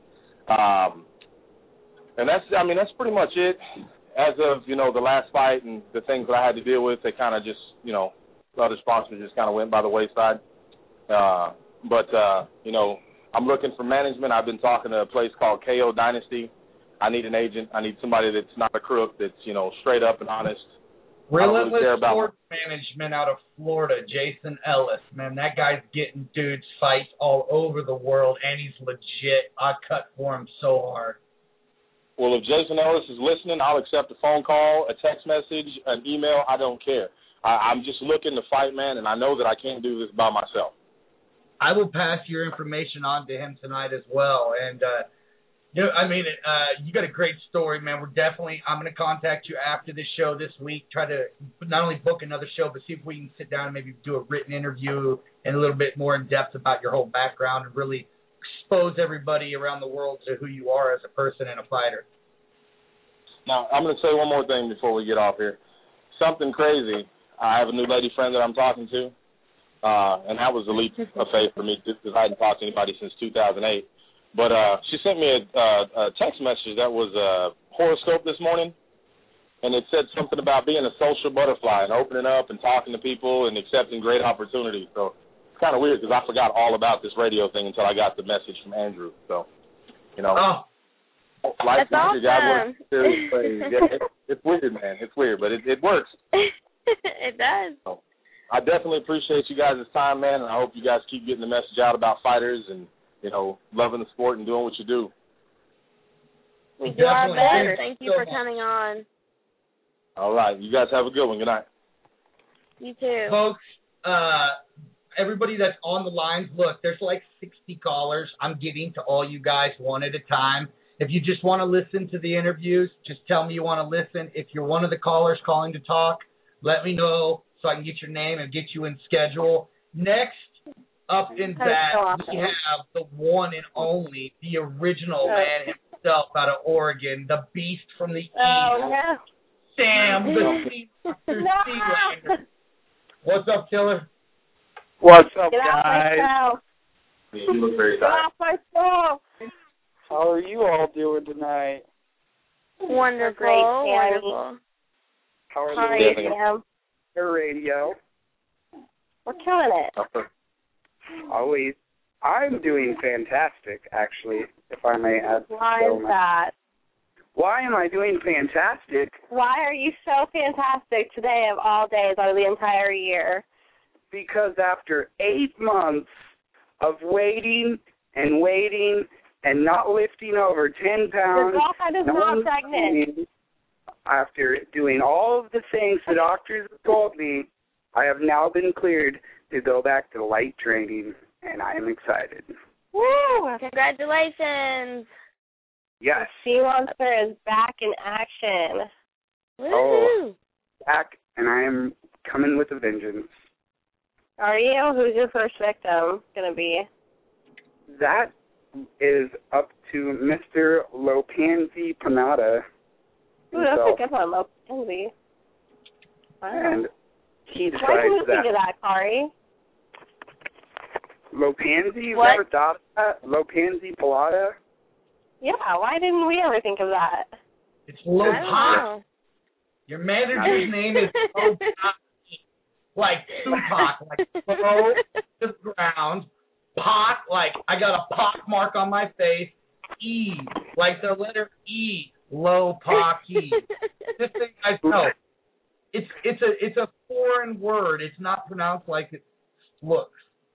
And that's pretty much it. As of, the last fight and the things that I had to deal with, they kind of just, the other sponsors just kind of went by the wayside. But I'm looking for management. I've been talking to a place called KO Dynasty. I need an agent. I need somebody that's not a crook, that's, straight up and honest. Relentless Sports Management out of Florida, Jason Ellis. Man, that guy's getting dudes fights all over the world, and he's legit. I cut for him so hard. Well, if Jason Ellis is listening, I'll accept a phone call, a text message, an email. I don't care. I'm just looking to fight, man, and I know that I can't do this by myself. I will pass your information on to him tonight as well. And, you got a great story, man. I'm going to contact you after this show this week, try to not only book another show, but see if we can sit down and maybe do a written interview and a little bit more in depth about your whole background and really expose everybody around the world to who you are as a person and a fighter. Now, I'm going to say one more thing before we get off here. Something crazy. I have a new lady friend that I'm talking to, and that was a leap of faith for me because I hadn't talked to anybody since 2008. But she sent me a text message that was a horoscope this morning, and it said something about being a social butterfly and opening up and talking to people and accepting great opportunities. So it's kind of weird because I forgot all about this radio thing until I got the message from Andrew. So, That's awesome. It's weird, man. It's weird, but it works. It does. So, I definitely appreciate you guys' time, man, and I hope you guys keep getting the message out about fighters and, loving the sport and doing what you do. We do our best. Thank you for coming on. All right. You guys have a good one. Good night. You too. Folks, everybody that's on the lines, look, there's like 60 callers. I'm getting to all you guys one at a time. If you just want to listen to the interviews, just tell me you want to listen. If you're one of the callers calling to talk, let me know so I can get your name and get you in schedule. Next up in that, we have the one and only, the original man himself out of Oregon, the beast from the east, Sam the Sealander. What's up, Killer? What's up, guys? You look very tired. How are you all doing tonight? Wonderful. Wonderful. How are you doing? Your radio. We're killing it. Always. I'm doing fantastic, actually, if I may add. Why is that? Why am I doing fantastic? Why are you so fantastic today of all days out of the entire year? Because after 8 months of waiting and not lifting over 10 pounds. Your girlfriend is not pregnant. After doing all of the things the doctors have told me, I have now been cleared to go back to light training, and I am excited. Woo! Congratulations. Yes. Sea Monster is back in action. Woo-hoo. Oh, back, and I am coming with a vengeance. Are you? Who's your first victim going to be? That is up to Mr. Lopansy Panada. Ooh, that's a good one, Lopansy. Wow. And he decides Why are you listening to that, Kari? Lopansy? You What? ever thought of that? Lopansy Palada? Yeah, why didn't we ever think of that? It's Lopak. Your manager's name is Lopak. Like Tupac, like low to the ground. Pock, like I got a pock mark on my face. E, like the letter E. Low-pocky. This thing I know. It's a foreign word. It's not pronounced like it looks.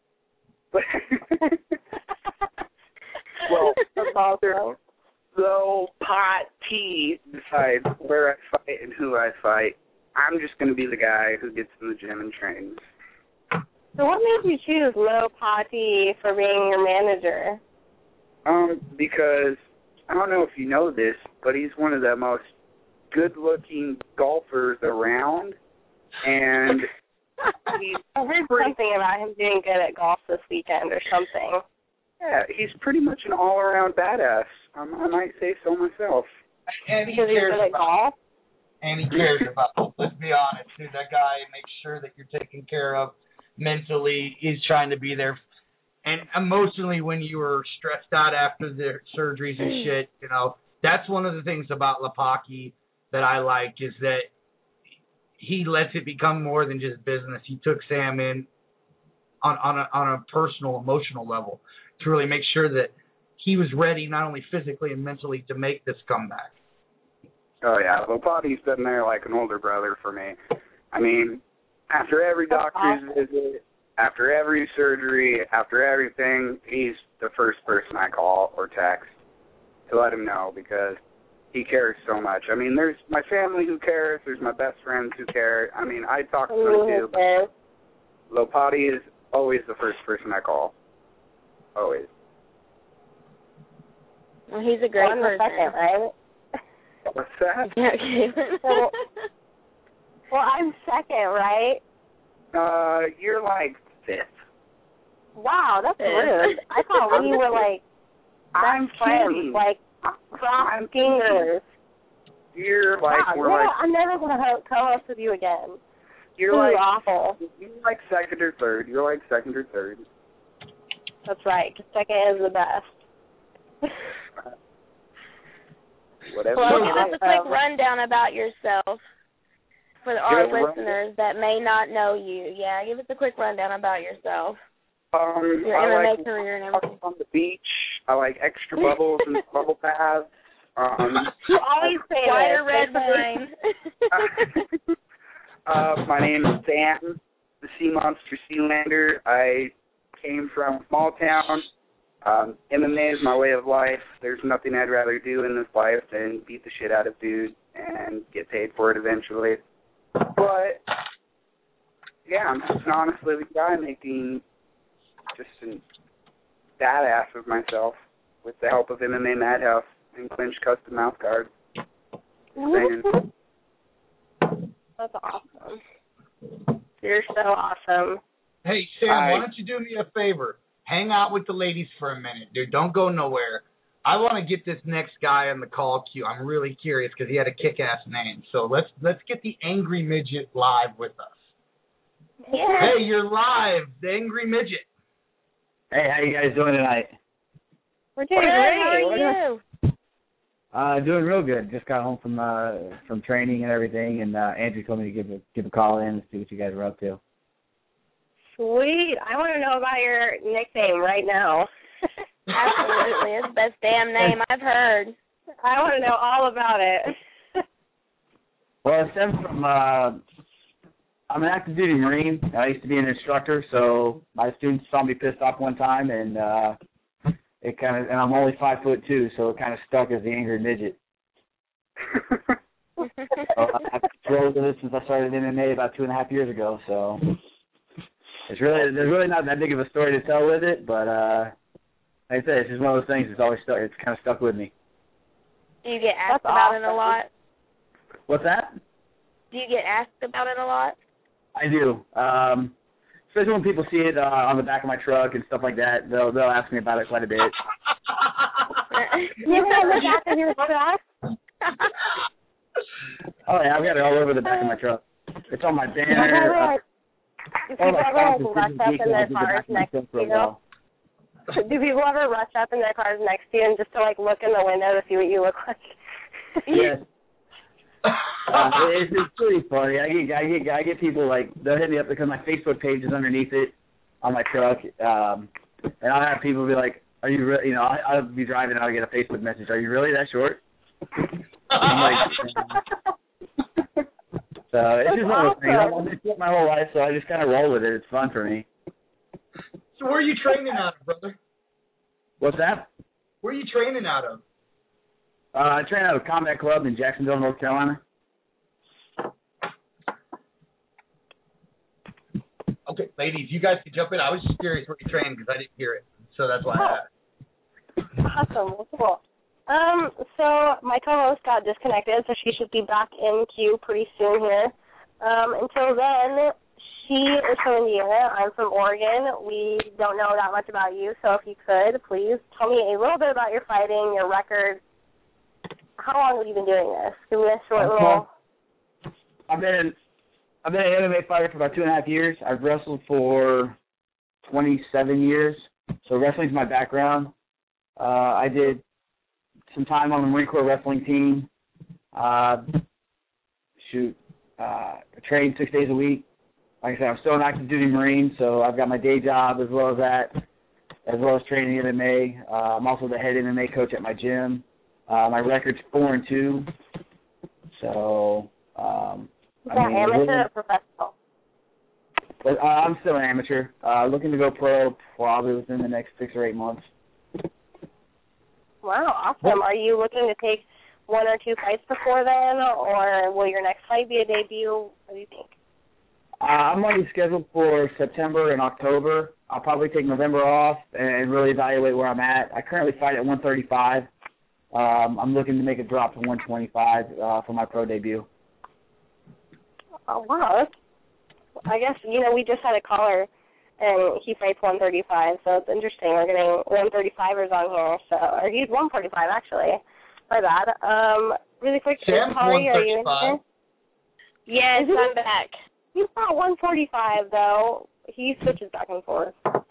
Well, Father Low-potty decides where I fight and who I fight. I'm just going to be the guy who gets in the gym and trains. So what made you choose Low-potty for being your manager? Because I don't know if you know this, but he's one of the most good-looking golfers around, and I heard something about him doing good at golf this weekend or something. Yeah, he's pretty much an all-around badass. I might say so myself. And he Because he's cares good at about golf? And he cares about. Let's be honest, dude. That guy makes sure that you're taken care of mentally. He's trying to be there, and emotionally when you were stressed out after the surgeries and shit. You know, that's one of the things about Lepocky that I like is that he lets it become more than just business. He took Sam in on a personal, emotional level to really make sure that he was ready, not only physically and mentally, to make this comeback. Oh, yeah. Lopati's been there like an older brother for me. I mean, after every doctor's visit, after every surgery, after everything, he's the first person I call or text to let him know because he cares so much. I mean, there's my family who cares. There's my best friends who care. I mean, I talk to them too. But Lopati is always the first person I call. Always. Well, he's a great person. Second, right? What's that? Well, I'm second, right? You're like fifth. Wow, that's rude. I thought we were like I'm friends, kidding. like cross fingers. You're like Wow, I'm never gonna co-host with you again. You're like awful. You're like second or third. You're like second or third. That's right. 'Cause second is the best. Whatever. Well, give us a quick rundown about yourself for our listeners that may not know you. Yeah, give us a quick rundown about yourself. Your MMA career and everything. On the beach. I like extra bubbles and bubble baths. You always say white this. or red wine. My name is Sam, the Sea Monster Sealander. I came from a small town. MMA is my way of life. There's nothing I'd rather do in this life than beat the shit out of dudes and get paid for it eventually. But, yeah, I'm just an honest-living guy making just a badass of myself with the help of MMA Madhouse and Clinch Custom Mouth Guard. That's awesome. You're so awesome. Hey, Sam, why don't you do me a favor? Hang out with the ladies for a minute, dude. Don't go nowhere. I want to get this next guy on the call queue. I'm really curious because he had a kick-ass name. So let's get the Angry Midget live with us. Yeah. Hey, you're live, the Angry Midget. Hey, how you guys doing tonight? We're doing great. How are you? Doing real good. Just got home from training and everything, and Andrew told me to give a call in and see what you guys were up to. Sweet. I want to know about your nickname right now. Absolutely. It's the best damn name I've heard. I want to know all about it. Well, it stems from, I'm an active duty Marine. I used to be an instructor, so my students saw me pissed off one time, and and I'm only 5'2", so it kind of stuck as the Angry Midget. I've rolled with it since I started MMA about 2.5 years ago, so there's really not that big of a story to tell with it, but like I said, it's just one of those things that's always stuck. It's kind of stuck with me. Do you get asked about it a lot? What's that? Do you get asked about it a lot? I do. Especially when people see it on the back of my truck and stuff like that, they'll ask me about it quite a bit. You have the back of your truck? Oh yeah, I've got it all over the back of my truck. It's on my banner. Do people ever rush up in their cars next to you? Do people ever rush up in their cars next to you and just to look in the window to see what you look like? Yes. It's pretty funny. I get people they'll hit me up because my Facebook page is underneath it on my truck, and I'll have people be like, "Are you really?" I'll be driving and I'll get a Facebook message. "Are you really that short?" I'm like, so it's just one of those things. I've been doing my whole life, so I just kind of roll with it. It's fun for me. So where are you training out of, brother? What's that? Where are you training out of? I train out of Combat Club in Jacksonville, North Carolina. Okay, ladies, you guys can jump in. I was just curious where you trained because I didn't hear it, so that's why I asked. Awesome. Well, cool. So my co-host got disconnected, so she should be back in queue pretty soon here. Until then, she is from Indiana. I'm from Oregon. We don't know that much about you, so if you could, please tell me a little bit about your fighting, your record. How long have you been doing this? Give me a short little... I've been an MMA fighter for about 2.5 years. I've wrestled for 27 years, so wrestling's my background. I did some time on the Marine Corps wrestling team. I trained 6 days a week. Like I said, I'm still an active duty Marine, so I've got my day job as well as that, as well as training MMA. I'm also the head MMA coach at my gym. My record's 4-2. So, amateur or professional? But, I'm still an amateur. Looking to go pro probably within the next 6 or 8 months. Wow, awesome. Are you looking to take 1 or 2 fights before then, or will your next fight be a debut? What do you think? I'm already scheduled for September and October. I'll probably take November off and really evaluate where I'm at. I currently fight at 135. I'm looking to make a drop to 125 for my pro debut. Oh, wow. I guess, we just had a caller, and he fights 135, so it's interesting. We're getting 135ers on here, or he's 145, actually. My bad. Really quick, Kari, are you in here? Yes, I'm back. He's not 145, though. He switches back and forth.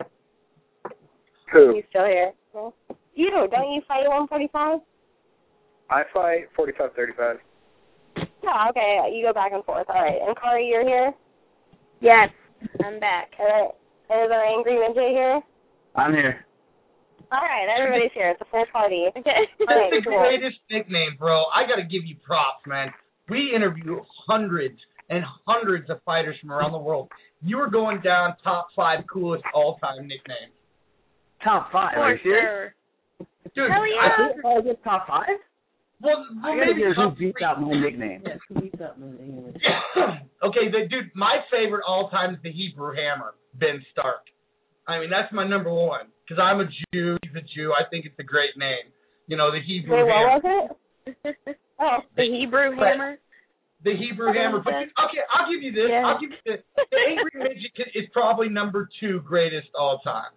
Who? He's still here. You, don't you fight at 145? I fight 45-35. Yeah, okay, you go back and forth. All right, and Kari, you're here? Yes, I'm back. And is our Angry Midget here? I'm here. All right, everybody's here. It's a full party. Okay. That's the greatest nickname, bro. I got to give you props, man. We interview hundreds and hundreds of fighters from around the world. You were going down top 5 coolest all-time nicknames. Top 5? For are you serious? sure. Dude, Hell yeah. I get top 5? Well I gotta maybe hear who top beats 3. out my nickname. Yes, who beats out my English? Okay, dude, my favorite all-time is the Hebrew Hammer, Ben Stark. I mean, that's my number one, because I'm a Jew, he's a Jew. I think it's a great name. The Hebrew Hammer. What was it? Oh, the Hebrew Hammer? The Hebrew Hammer. But, okay, I'll give you this. Yeah. I'll give you this. The Angry Midget is probably number 2 greatest all-time.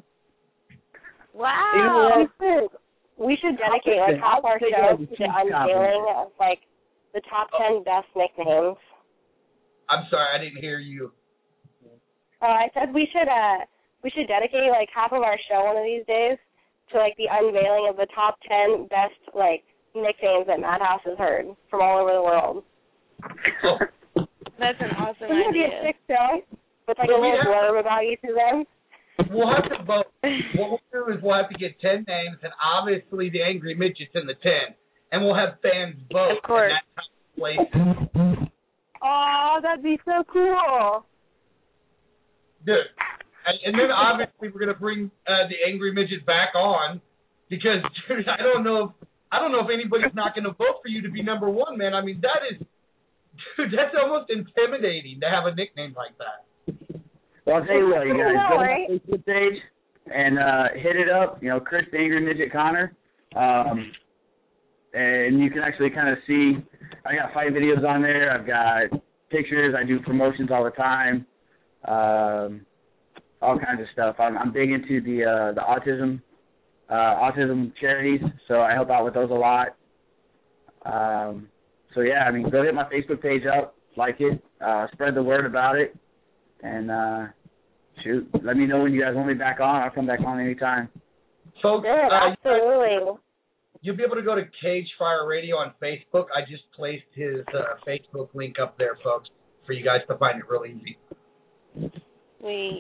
Wow. We should dedicate half our show to the unveiling of the top 10 best nicknames. I'm sorry, I didn't hear you. I said we should dedicate half of our show one of these days to the unveiling of the top 10 best nicknames that Madhouse has heard from all over the world. That's an awesome It's gonna be a sick show with a little blurb about each of them. We'll have to vote. What we'll do is we'll have to get 10 names, and obviously the Angry Midget's in the 10, and we'll have fans vote. Of course. In that place. Oh, that'd be so cool. Dude. And then obviously we're gonna bring the Angry Midget back on because, dude, I don't know if anybody's not gonna vote for you to be number 1, man. I mean, that's almost intimidating to have a nickname like that. Well, I'll tell you what, you guys, go to my Facebook page and hit it up, Chris the Angry Midget Connor. And you can actually kind of see, I got fight videos on there. I've got pictures. I do promotions all the time. All kinds of stuff. I'm big into the autism charities, so I help out with those a lot. So yeah, I mean, go hit my Facebook page up, like it, spread the word about it, and shoot, let me know when you guys want me back on. I'll come back on anytime. Folks, absolutely. You'll be able to go to Cage Fire Radio on Facebook. I just placed his Facebook link up there, folks, for you guys to find it real easy. Sweet.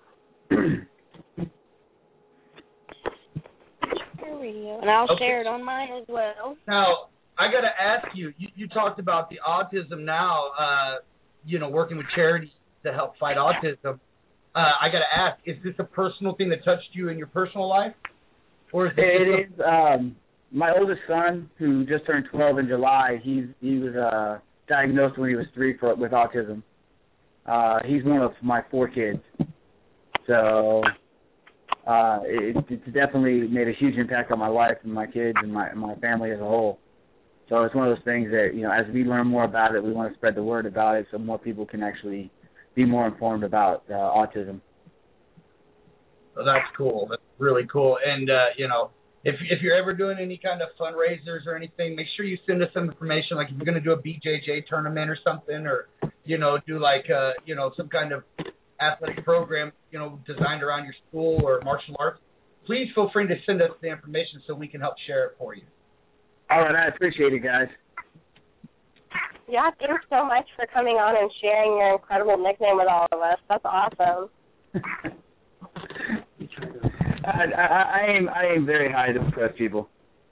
And I'll share it on mine as well. Now, I got to ask you, you talked about the autism now, working with charities to help fight autism. I got to ask, is this a personal thing that touched you in your personal life? Or is it is. My oldest son, who just turned 12 in July, he was diagnosed when he was 3 with autism. He's one of my 4 kids. So it's definitely made a huge impact on my life and my kids and my family as a whole. So it's one of those things that, as we learn more about it, we want to spread the word about it so more people can actually be more informed about autism. Well, that's cool. That's really cool. And, if you're ever doing any kind of fundraisers or anything, make sure you send us some information. Like if you're going to do a BJJ tournament or something, or, do like, some kind of athletic program, designed around your school or martial arts, please feel free to send us the information so we can help share it for you. All right, I appreciate it, guys. Yeah, thanks so much for coming on and sharing your incredible nickname with all of us. That's awesome. I aim very high to impress people.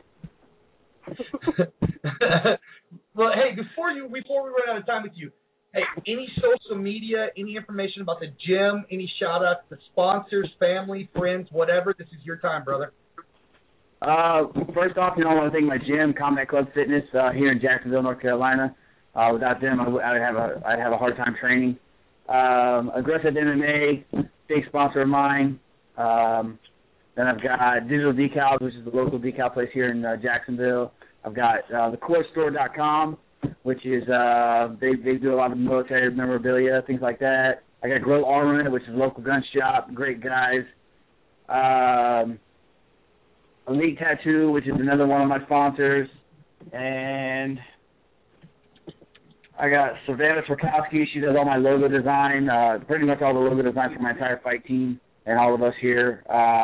Well, hey, before we run out of time with you, hey, any social media, any information about the gym, any shout-outs to sponsors, family, friends, whatever, this is your time, brother. First off, I want to thank my gym, Combat Club Fitness, here in Jacksonville, North Carolina. Without them, I'd have a hard time training. Aggressive MMA, big sponsor of mine. Then I've got Digital Decals, which is the local decal place here in Jacksonville. I've got thecorestore.com, which is they do a lot of military memorabilia, things like that. I got Grow Armament, which is a local gun shop, great guys. Elite Tattoo, which is another one of my sponsors. And I got Savannah Swarkowski. She does all my logo design, pretty much all the logo design for my entire fight team and all of us here.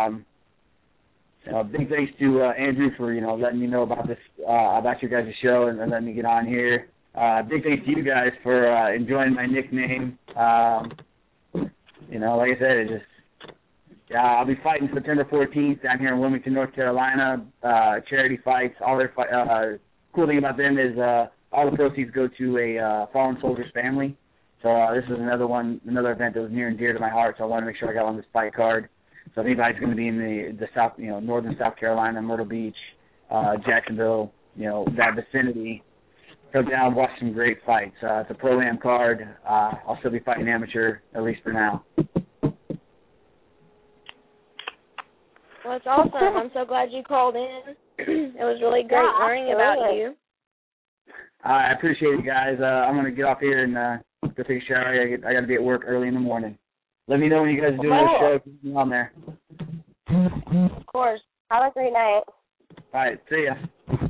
Big thanks to Andrew for, letting me know about this, about your guys' show and letting me get on here. Big thanks to you guys for enjoying my nickname. Like I said, I'll be fighting September 14th down here in Wilmington, North Carolina. Charity fights. All their cool thing about them is all the proceeds go to a fallen soldier's family. So this is another event that was near and dear to my heart. So I wanted to make sure I got on this fight card. So if anybody's going to be in the South, northern South Carolina, Myrtle Beach, Jacksonville, that vicinity, come down, watch some great fights. It's a pro-am card. I'll still be fighting amateur, at least for now. Well, it's awesome. I'm so glad you called in. It was really great learning about you. I appreciate it, guys. I'm going to get off here and go take a shower. I got to be at work early in the morning. Let me know when you guys are doing this show. Keep me on there. Of course. Have a great night. All right. See ya.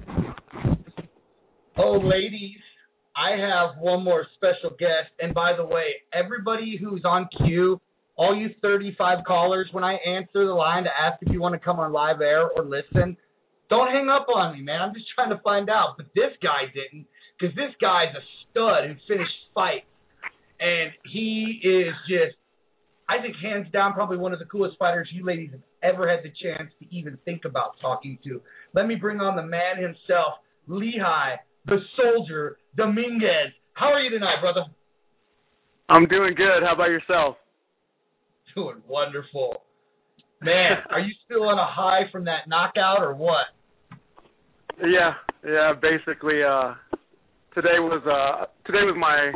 Oh, ladies, I have one more special guest. And by the way, everybody who's on queue, all you 35 callers, when I answer the line to ask if you want to come on live air or listen, don't hang up on me, man. I'm just trying to find out. But this guy didn't, because this guy's a stud who finished fights. And he is just, I think, hands down, probably one of the coolest fighters you ladies have ever had the chance to even think about talking to. Let me bring on the man himself, Lehigh, the Soldier, Dominguez. How are you tonight, brother? I'm doing good. How about yourself? Doing wonderful. Man, are you still on a high from that knockout or what? Yeah, basically, today was my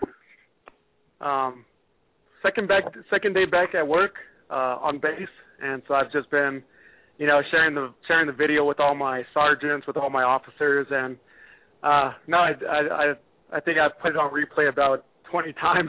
second day back at work on base, and so I've just been, sharing the video with all my sergeants, with all my officers, and no, I think I've put it on replay about 20 times.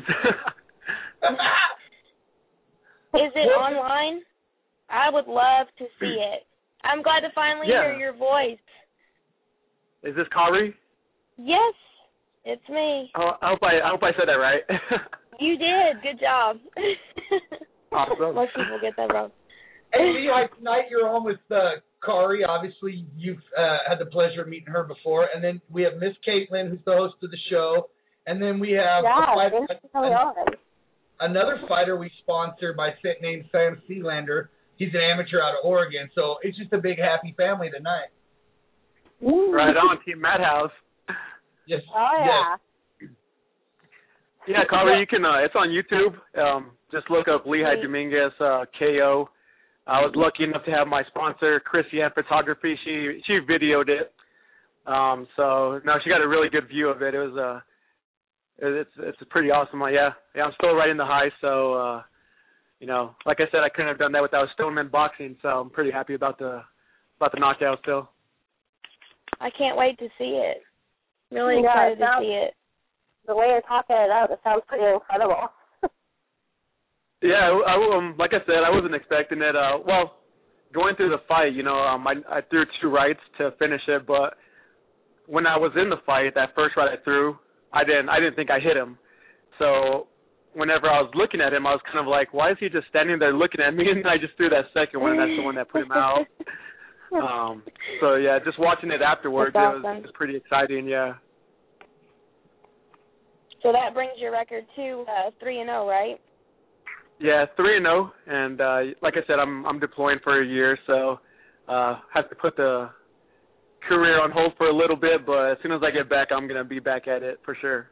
Is it online? I would love to see it. I'm glad to finally hear your voice. Is this Kari? Yes, it's me. Oh, I hope I said that right. You did. Good job. Awesome. Most people get that wrong. Hey, Lehigh, tonight you're on with Kari. Obviously, you've had the pleasure of meeting her before. And then we have Miss Caitlin, who's the host of the show. And then we have another fighter we sponsor named Sam Sealander. He's an amateur out of Oregon. So it's just a big, happy family tonight. Ooh. Right on, Team Madhouse. Yes. Oh, yeah. Yes. Yeah, Kari, you can. It's on YouTube. Just look up Lehigh Dominguez KO. I was lucky enough to have my sponsor, Christian Photography. She videoed it. So no, she got a really good view of it. It was it's pretty awesome. I'm still right in the high, so like I said, I couldn't have done that without Stoneman Boxing, so I'm pretty happy about the knockout still. I can't wait to see it. Really excited to see it. The way you're talking it out, it sounds pretty incredible. Yeah, like I said, I wasn't expecting it. Going through the fight, I threw 2 rights to finish it, but when I was in the fight, that first right I threw, I didn't think I hit him. So whenever I was looking at him, I was kind of like, why is he just standing there looking at me? And I just threw that second one, and that's the one that put him out. So yeah, just watching it afterwards, awesome. It was pretty exciting. Yeah. So that brings your record to 3-0, right? Yeah, 3-0, and like I said, I'm deploying for a year, so have to put the career on hold for a little bit. But as soon as I get back, I'm gonna be back at it for sure.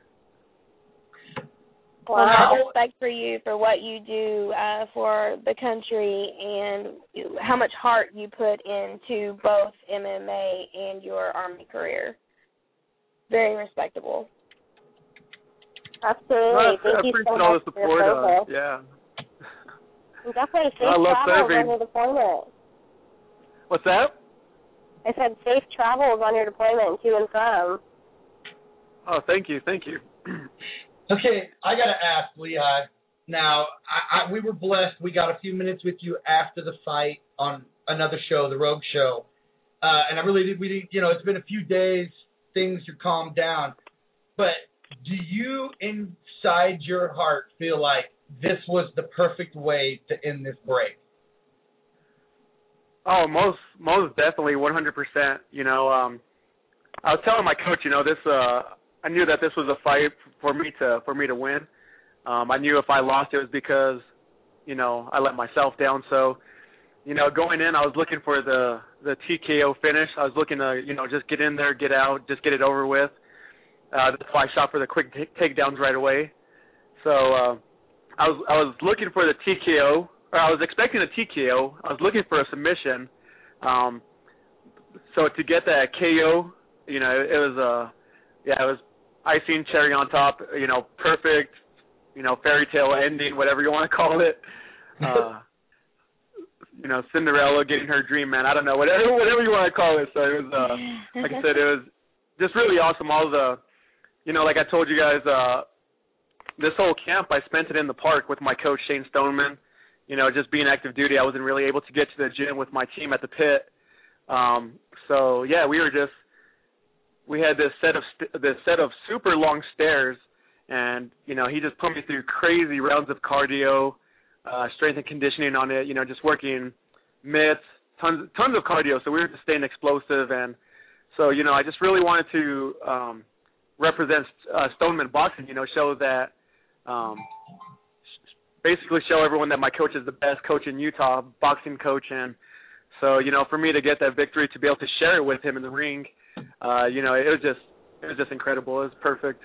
Well, I have respect for you for what you do for the country and how much heart you put into both MMA and your Army career. Very respectable. Absolutely. I appreciate all the support. Yeah. Definitely safe travels on your deployment. What's that? I said safe travels on your deployment to and from. Oh, thank you. Okay, I got to ask, Lehigh. Now, we were blessed. We got a few minutes with you after the fight on another show, the Rogue Show. And I really did, it's been a few days, things are calmed down. But do you, inside your heart, feel like this was the perfect way to end this break? Oh, most definitely, 100%. I was telling my coach, I knew that this was a fight for me to win. I knew if I lost, it was because, I let myself down. So, going in, I was looking for the TKO finish. I was looking to, just get in there, get out, just get it over with. That's why I shot for the quick takedowns right away. So I was looking for the TKO, or I was expecting a TKO. I was looking for a submission. So to get that KO, it was icing, cherry on top, perfect, fairy tale ending, whatever you want to call it. Cinderella getting her dream, man. I don't know, whatever you want to call it. So it was, like I said, it was just really awesome. All the, like I told you guys, this whole camp, I spent it in the park with my coach, Shane Stoneman. Just being active duty, I wasn't really able to get to the gym with my team at the pit. So yeah, we had this set of super long stairs, and he just put me through crazy rounds of cardio, strength and conditioning on it. Just working mitts, tons of cardio. So we were just staying explosive, and so I just really wanted to represent Stoneman Boxing. Show that, basically show everyone that my coach is the best coach in Utah, boxing coach, and so for me to get that victory, to be able to share it with him in the ring. It was just incredible. It was perfect.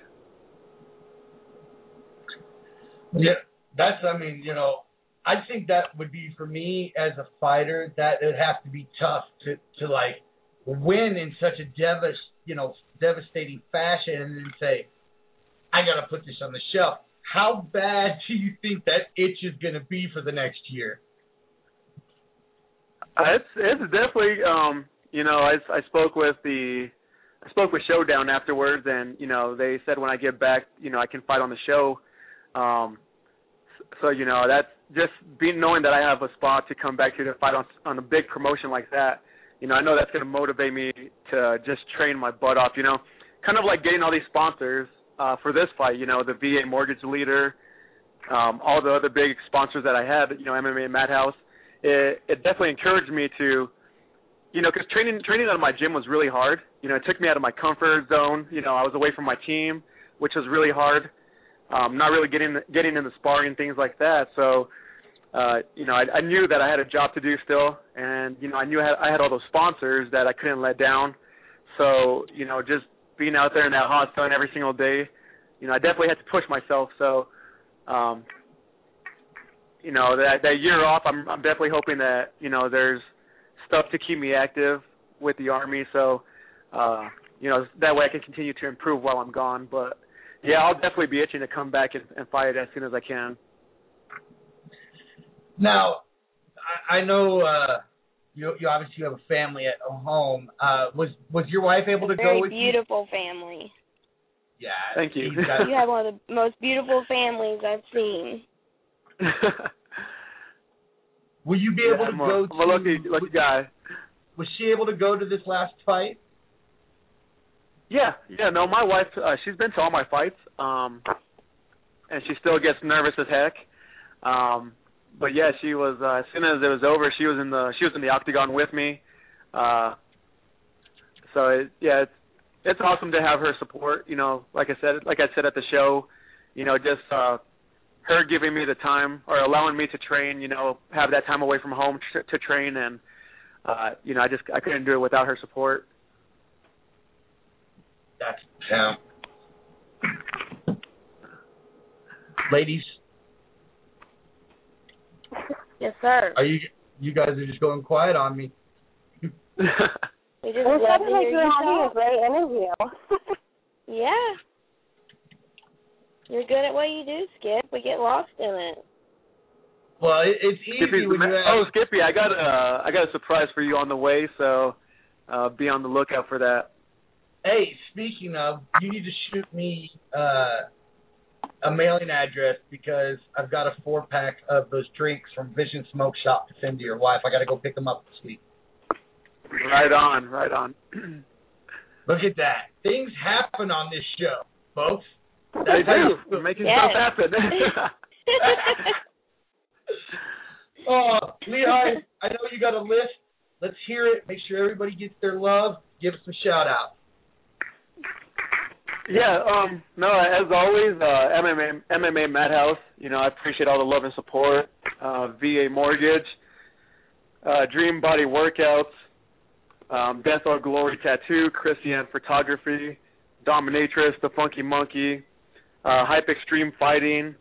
Yeah, I think that would be, for me as a fighter, that it has to be tough to like win in such a devastating fashion and then say, I got to put this on the shelf. How bad do you think that itch is going to be for the next year? It's definitely, I spoke with Showdown afterwards, and they said when I get back, I can fight on the show. So that's just knowing that I have a spot to come back to fight on a big promotion like that. I know that's going to motivate me to just train my butt off. Kind of like getting all these sponsors for this fight. The VA Mortgage Leader, all the other big sponsors that I had. MMA Madhouse. It definitely encouraged me to, because training out of my gym was really hard. It took me out of my comfort zone. I was away from my team, which was really hard. Not really getting into sparring and things like that. So, I knew that I had a job to do still, and I knew I had all those sponsors that I couldn't let down. So, just being out there in that hot sun every single day, I definitely had to push myself. So, that year off, I'm definitely hoping that, there's stuff to keep me active with the Army. So, that way I can continue to improve while I'm gone. But, yeah, I'll definitely be itching to come back and fight as soon as I can. Now, I know you obviously have a family at home. Was your wife able to go with you? Very beautiful family. Yeah. Thank you. You have one of the most beautiful families I've seen. Will you be able to go to... I'm a lucky guy. Was she able to go to this last fight? Yeah. No, my wife, she's been to all my fights, and she still gets nervous as heck. But yeah, she was. As soon as it was over, she was in the octagon with me. So it's awesome to have her support. You know, like I said at the show, you know, just her giving me the time or allowing me to train. You know, have that time away from home to train, and you know, I couldn't do it without her support. That's ladies. Yes, sir. Are you guys are just going quiet on me? We just We're love to like hear you're you having a talk. great interview. Yeah. You're good at what you do, Skip. We get lost in it. Well, it's easy when you Oh, Skippy, I got a surprise for you on the way, so be on the lookout for that. Hey, speaking of, you need to shoot me a mailing address because I've got a 4-pack of those drinks from Vision Smoke Shop to send to your wife. I got to go pick them up this week. Right on. Look at that. Things happen on this show, folks. They do. We're making stuff happen. Oh, Lehigh, I know you got a list. Let's hear it. Make sure everybody gets their love. Give us some shout-outs. Yeah, no, as always, MMA Madhouse, you know, I appreciate all the love and support. VA Mortgage, Dream Body Workouts, Death or Glory Tattoo, Christian Photography, Dominatrix, The Funky Monkey, Hype Extreme Fighting.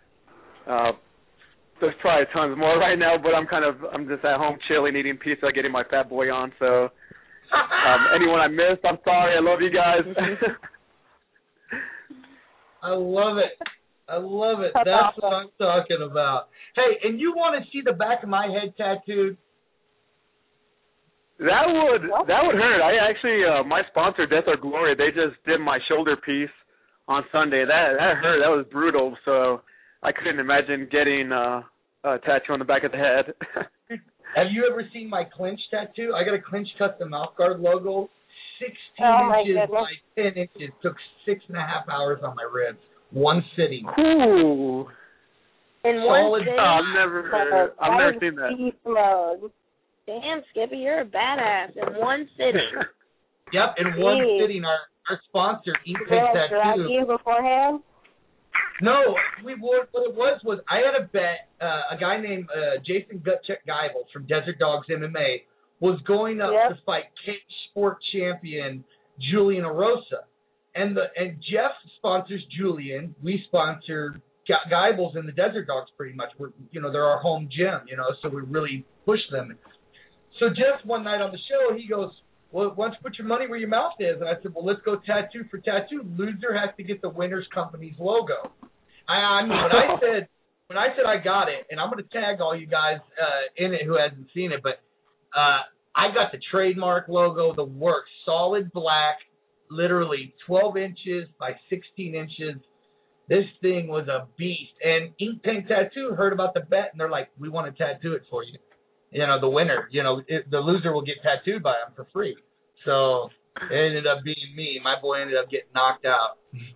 There's probably tons more right now, but I'm just at home chilling, eating pizza, getting my fat boy on. So anyone I missed, I'm sorry. I love you guys. I love it. That's what I'm talking about. Hey, and you want to see the back of my head tattooed? That would hurt. I actually, my sponsor, Death or Glory, they just did my shoulder piece on Sunday. That hurt. That was brutal. So I couldn't imagine getting a tattoo on the back of the head. Have you ever seen my clinch tattoo? I got a Clinch Custom Mouthguard logo. 16 inches by 10 inches. Took 6.5 hours on my ribs. One sitting. Ooh. In one sitting? I've never seen that. Damn, Skippy, you're a badass. In one sitting. Yep, in one sitting. Our sponsor, Ink Pig Tattoo. You beforehand? No, what it was I had a bet. A guy named Jason Gutcheck Geibels from Desert Dogs MMA was going up to fight cage sport champion Julian Erosa. And Jeff sponsors Julian. We sponsor Geibels and the Desert Dogs pretty much. They're our home gym, so we really push them. So Jeff, one night on the show, he goes, well, why don't you put your money where your mouth is? And I said, well, let's go tattoo for tattoo. Loser has to get the winner's company's logo. I mean, when I said I got it, and I'm going to tag all you guys in it who hasn't seen it, but I got the trademark logo, the works, solid black, literally 12 inches by 16 inches. This thing was a beast. And Ink Tank Tattoo heard about the bet, and they're like, we want to tattoo it for you. The winner, the loser will get tattooed by them for free. So it ended up being me. My boy ended up getting knocked out.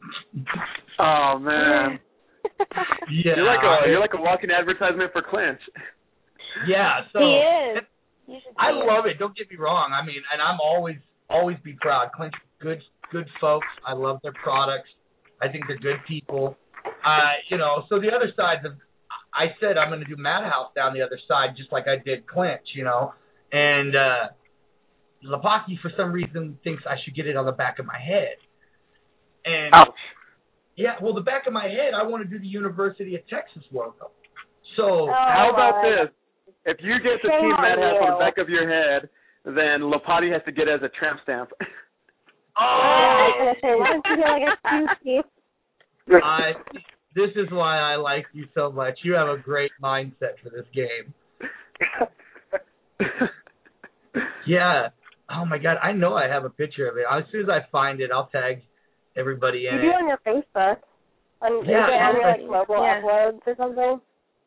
Oh, man. Yeah. You're like a walking advertisement for Clinch. Yeah. So he is. I love it. Don't get me wrong. I mean, and I'm always be proud. Clinch, good folks. I love their products. I think they're good people. So the other side of, I said I'm going to do Madhouse down the other side, just like I did Clinch, and Lapaki for some reason thinks I should get it on the back of my head. And ouch. Yeah, well, the back of my head, I want to do the University of Texas logo. So how about this? If you get the Team Madhouse on the back of your head, then Lapati has to get it as a tramp stamp. Oh! This is why I like you so much. You have a great mindset for this game. Yeah. Oh my God, I know I have a picture of it. As soon as I find it, I'll tag everybody in You it. do on your Facebook. On your mobile uploads or something.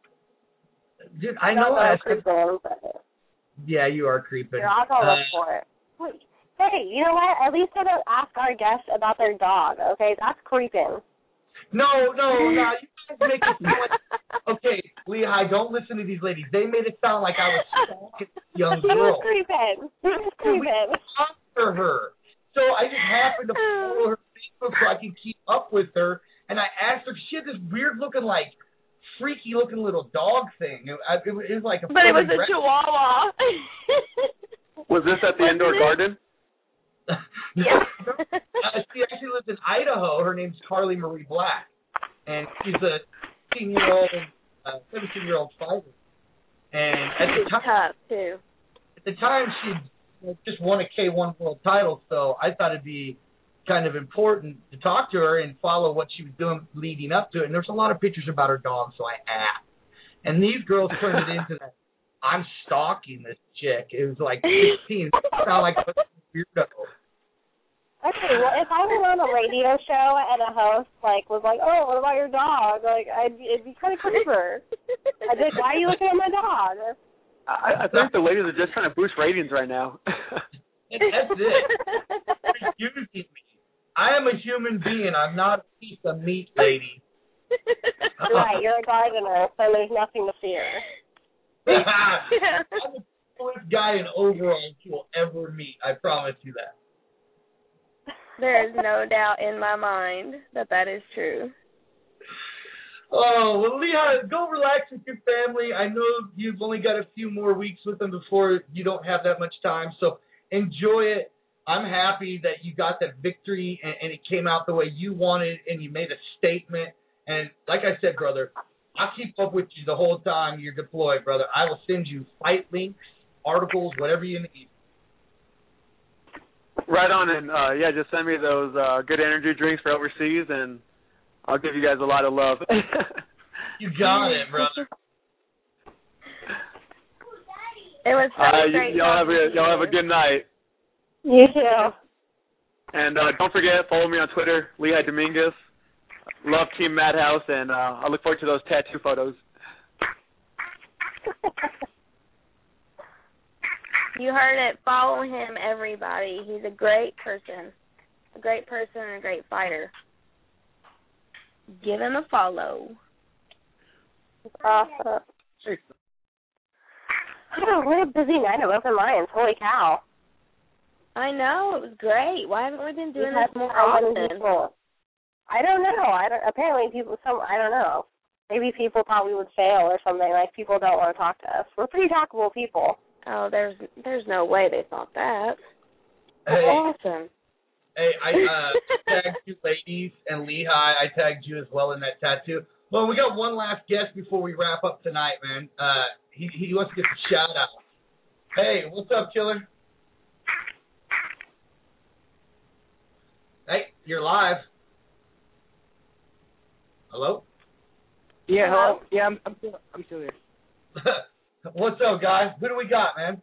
Dude, I know I have. Yeah, you are creeping. Here, I'll go look for it. Wait. Hey, you know what? At least I don't ask our guests about their dog. Okay, that's creeping. No. You guys make it sound like. Okay, Lehigh, don't listen to these ladies. They made it sound like I was stalking a young girl. He was creeping. We after her. So I just happened to follow her Facebook so I could keep up with her, and I asked her. She had this weird looking, like, freaky looking little dog thing. It was like a. But it was a Chihuahua. Was this at the indoor garden? Yeah. She actually lives in Idaho. Her name's Carly Marie Black, and she's a 17-year-old fighter. And at the time, she just won a K1 world title, so I thought it'd be kind of important to talk to her and follow what she was doing leading up to it. And there's a lot of pictures about her dog, so I asked. And these girls turned it into that. I'm stalking this chick. It was like 16. It sounded like a weirdo. Okay, well, if I were on a radio show and a host was like, "Oh, what about your dog?" It'd be kind of creeper. I'd be like, "Why are you looking at my dog?" I think the ladies are just trying to boost ratings right now. That's it. Excuse me. I am a human being. I'm not a piece of meat, lady. Right, you're a gardener, so there's nothing to fear. I'm the coolest guy in overalls you will ever meet. I promise you that. There is no doubt in my mind that is true. Oh, well, Leah, go relax with your family. I know you've only got a few more weeks with them before you don't have that much time, so enjoy it. I'm happy that you got that victory and it came out the way you wanted and you made a statement. And like I said, brother, I'll keep up with you the whole time you're deployed, brother. I will send you fight links, articles, whatever you need. Right on, and just send me those good energy drinks for overseas, and I'll give you guys a lot of love. You got it, brother. It was so great. Y'all have a good night. You too. And don't forget, follow me on Twitter, Lehigh Dominguez. Love Team Madhouse, and I look forward to those tattoo photos. You heard it. Follow him, everybody. He's a great person. A great person and a great fighter. Give him a follow. Awesome. Oh, what a busy night of open lines. Holy cow. I know. It was great. Why haven't we been doing this more often? I don't know. Apparently people, I don't know. Maybe people thought we would fail or something. Like, people don't want to talk to us. We're pretty talkable people. Oh, there's no way they thought that. Hey, awesome. Hey, I tagged you ladies and Lehigh. I tagged you as well in that tattoo. Well, we got one last guest before we wrap up tonight, man. He wants to get the shout out. Hey, what's up, killer? Hey, you're live. Hello? Yeah, hello. Yeah, I'm still here. What's up, guys? Who do we got, man?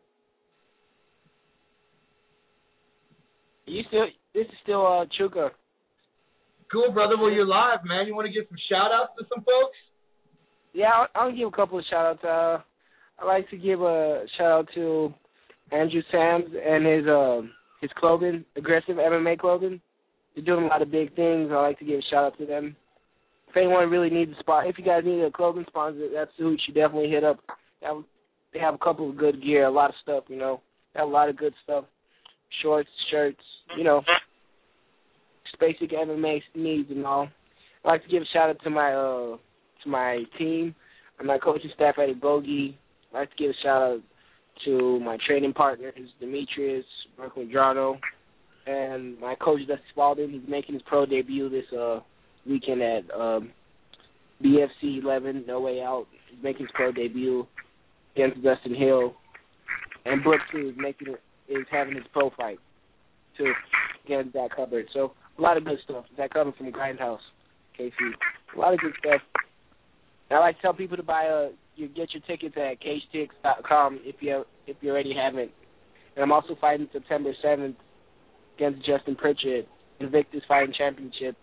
This is still Chuka. Cool, brother. Well, you're live, man. You want to give some shout-outs to some folks? Yeah, I'll give a couple of shout-outs. I'd like to give a shout-out to Andrew Sams and his clothing, Aggressive MMA Clothing. They're doing a lot of big things. I'd like to give a shout-out to them. If anyone really needs a spot, if you guys need a clothing sponsor, that's who you should definitely hit up. They have a couple of good gear, a lot of stuff, They have a lot of good stuff. Shorts, shirts, just basic MMA needs and all. I'd like to give a shout-out to my team and my coaching staff at Bogey. I'd like to give a shout-out to my training partners, Demetrius, Marco Medrano, and my coach, Dusty Spalding. He's making his pro debut this weekend at BFC 11, No Way Out. He's making his pro debut against Dustin Hill. And Brooks, too, is having his pro fight, too, against Zach Hubbard. So, a lot of good stuff. Zach Hubbard from Grindhouse, KC. A lot of good stuff. And I like to tell people to buy you get your tickets at cagetix.com if you already haven't. And I'm also fighting September 7th against Justin Pritchett, Invictus Fighting Championships.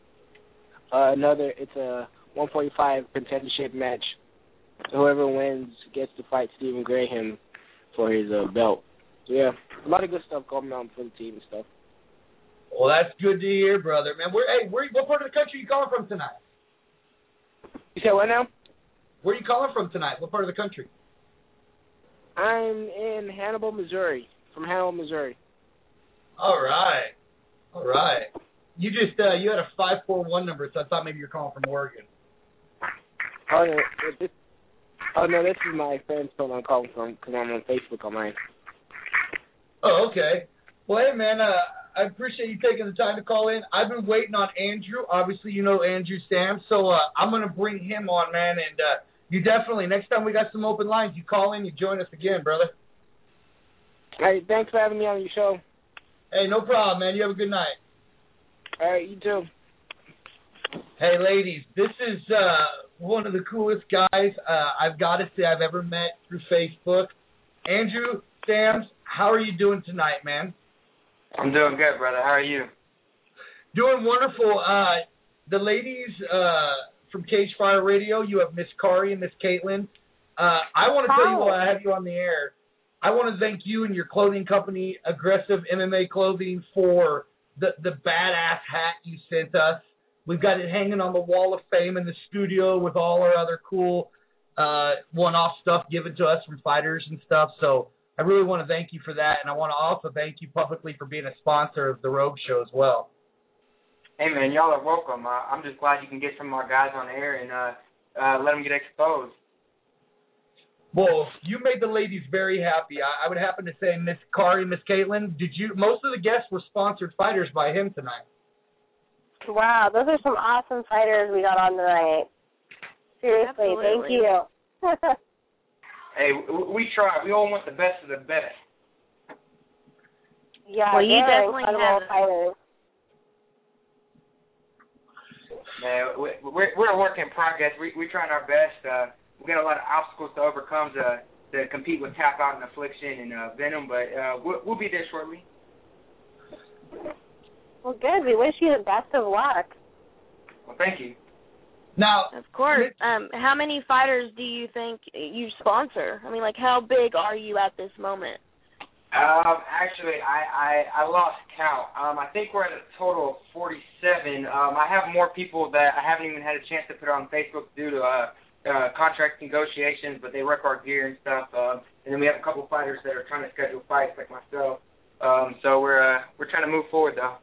It's a 145 contendership match. So whoever wins gets to fight Stephen Graham for his belt. So yeah, a lot of good stuff going on for the team and stuff. Well, that's good to hear, brother. Man, what part of the country are you calling from tonight? You said what now? Where are you calling from tonight? What part of the country? I'm in Hannibal, Missouri. From Hannibal, Missouri. All right. You just you had a 541 number, so I thought maybe you're calling from Oregon. Oh no, this is my friend's phone I'm calling from because I'm on Facebook on mine. Oh, okay. Well, hey man, I appreciate you taking the time to call in. I've been waiting on Andrew. Obviously, you know Andrew Sam, so I'm gonna bring him on, man. And you definitely next time we got some open lines, you call in, you join us again, brother. Hey, thanks for having me on your show. Hey, no problem, man. You have a good night. All right, you too. Hey, ladies, this is one of the coolest guys I've got to say I've ever met through Facebook. Andrew Sams, how are you doing tonight, man? I'm doing good, brother. How are you? Doing wonderful. The ladies from Cage Fire Radio, you have Miss Kari and Miss Caitlin. I want to tell you while I have you on the air, I want to thank you and your clothing company, Aggressive MMA Clothing, for the badass hat you sent us. We've got it hanging on the wall of fame in the studio with all our other cool one-off stuff given to us from fighters and stuff. So I really want to thank you for that, and I want to also thank you publicly for being a sponsor of the Rogue Show as well. Hey, man, y'all are welcome. I'm just glad you can get some of our guys on air and let them get exposed. Well, you made the ladies very happy. I would happen to say Miss Kari, Miss Caitlin, most of the guests were sponsored fighters by him tonight. Wow, those are some awesome fighters we got on tonight. Seriously, Absolutely. Thank you. Hey, we try. We all want the best of the best. Yeah, well, you they're definitely incredible have. fighters. Man, we're a work in progress. We're trying our best. We got a lot of obstacles to overcome to compete with Tap Out and Affliction and Venom, but we'll be there shortly. Well, good. We wish you the best of luck. Well, thank you. Now, of course. How many fighters do you think you sponsor? I mean, like, how big are you at this moment? Actually, I lost count. I think we're at a total of 47. I have more people that I haven't even had a chance to put on Facebook due to contract negotiations, but they wreck our gear and stuff. And then we have a couple fighters that are trying to schedule fights, like myself. So we're trying to move forward, though.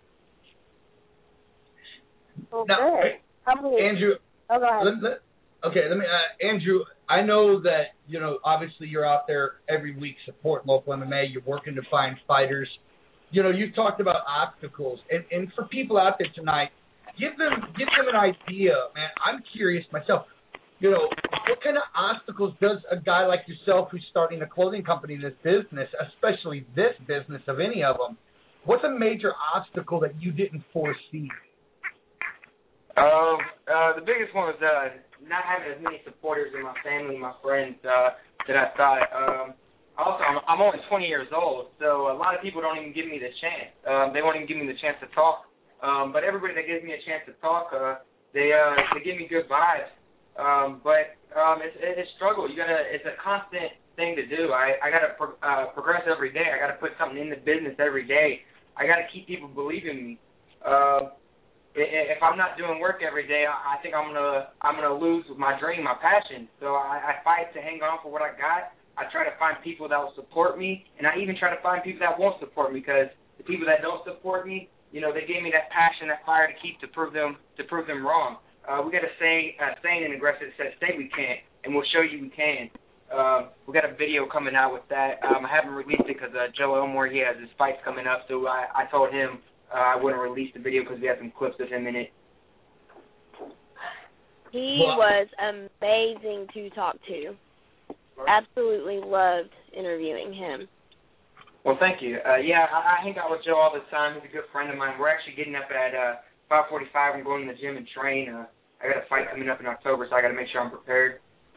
Well, now, good. Andrew. Oh, go ahead. Let me. Andrew, I know that obviously you're out there every week supporting local MMA. You're working to find fighters. You talked about obstacles, and for people out there tonight, give them an idea, man. I'm curious myself. What kind of obstacles does a guy like yourself, who's starting a clothing company in this business, especially this business of any of them, what's a major obstacle that you didn't foresee? The biggest one was not having as many supporters in my family, my friends, that I thought. Also, I'm only 20 years old, so a lot of people don't even give me the chance. They won't even give me the chance to talk. But everybody that gives me a chance to talk, they give me good vibes. But it's a struggle. It's a constant thing to do. I gotta progress every day. I gotta put something in the business every day. I gotta keep people believing me. If I'm not doing work every day, I think I'm gonna lose my dream, my passion. So I fight to hang on for what I got. I try to find people that will support me, and I even try to find people that won't support me, because the people that don't support me, they gave me that passion, that fire to keep to prove them wrong. We got a saying in Aggressive that says, "Say we can't, and we'll show you we can." We got a video coming out with that. I haven't released it because Joe Elmore, he has his fights coming up, so I told him I wouldn't release the video because we had some clips of him in it. He was amazing to talk to. Absolutely loved interviewing him. Well, thank you. Yeah, I hang out with Joe all the time. He's a good friend of mine. We're actually getting up at 5:45 and going to the gym and train. I got a fight coming up in October, so I got to make sure I'm prepared.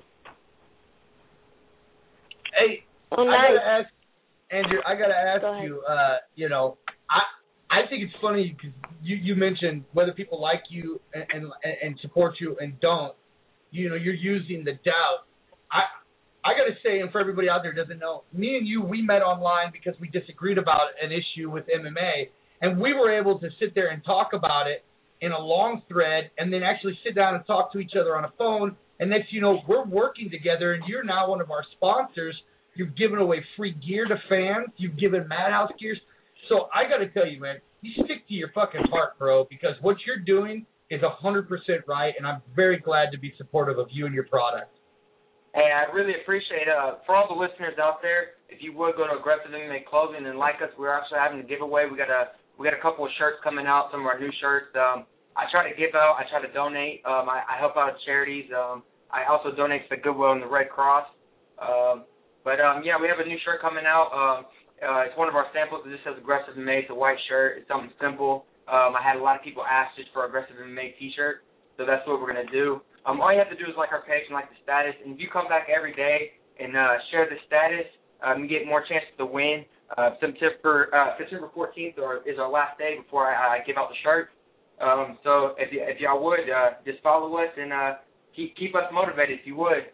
Hey, Oh, nice. I gotta ask, Andrew. I gotta ask you. I think it's funny because you mentioned whether people like you and support you and don't. You're using the doubt. I gotta say, and for everybody out there who doesn't know, me and you, we met online because we disagreed about an issue with MMA, and we were able to sit there and talk about it in a long thread, and then actually sit down and talk to each other on a phone. And next, we're working together, and you're now one of our sponsors. You've given away free gear to fans. You've given Madhouse gears. So I got to tell you, man, you stick to your fucking heart, bro, because what you're doing is 100% right, and I'm very glad to be supportive of you and your product. Hey, I really appreciate it. For all the listeners out there, if you would go to Aggressive MMA Clothing and like us, we're actually having a giveaway. We got a couple of shirts coming out, some of our new shirts. I try to give out. I try to donate. I help out charities. I also donate to the Goodwill and the Red Cross. But we have a new shirt coming out. It's one of our samples. It just says Aggressive MMA. It's a white shirt. It's something simple. I had a lot of people ask just for Aggressive MMA T-shirt, so that's what we're going to do. All you have to do is like our page and like the status, and if you come back every day and share the status, you get more chances to win. September 14th is our last day before I give out the shirt. So if y'all would, just follow us and keep us motivated if you would.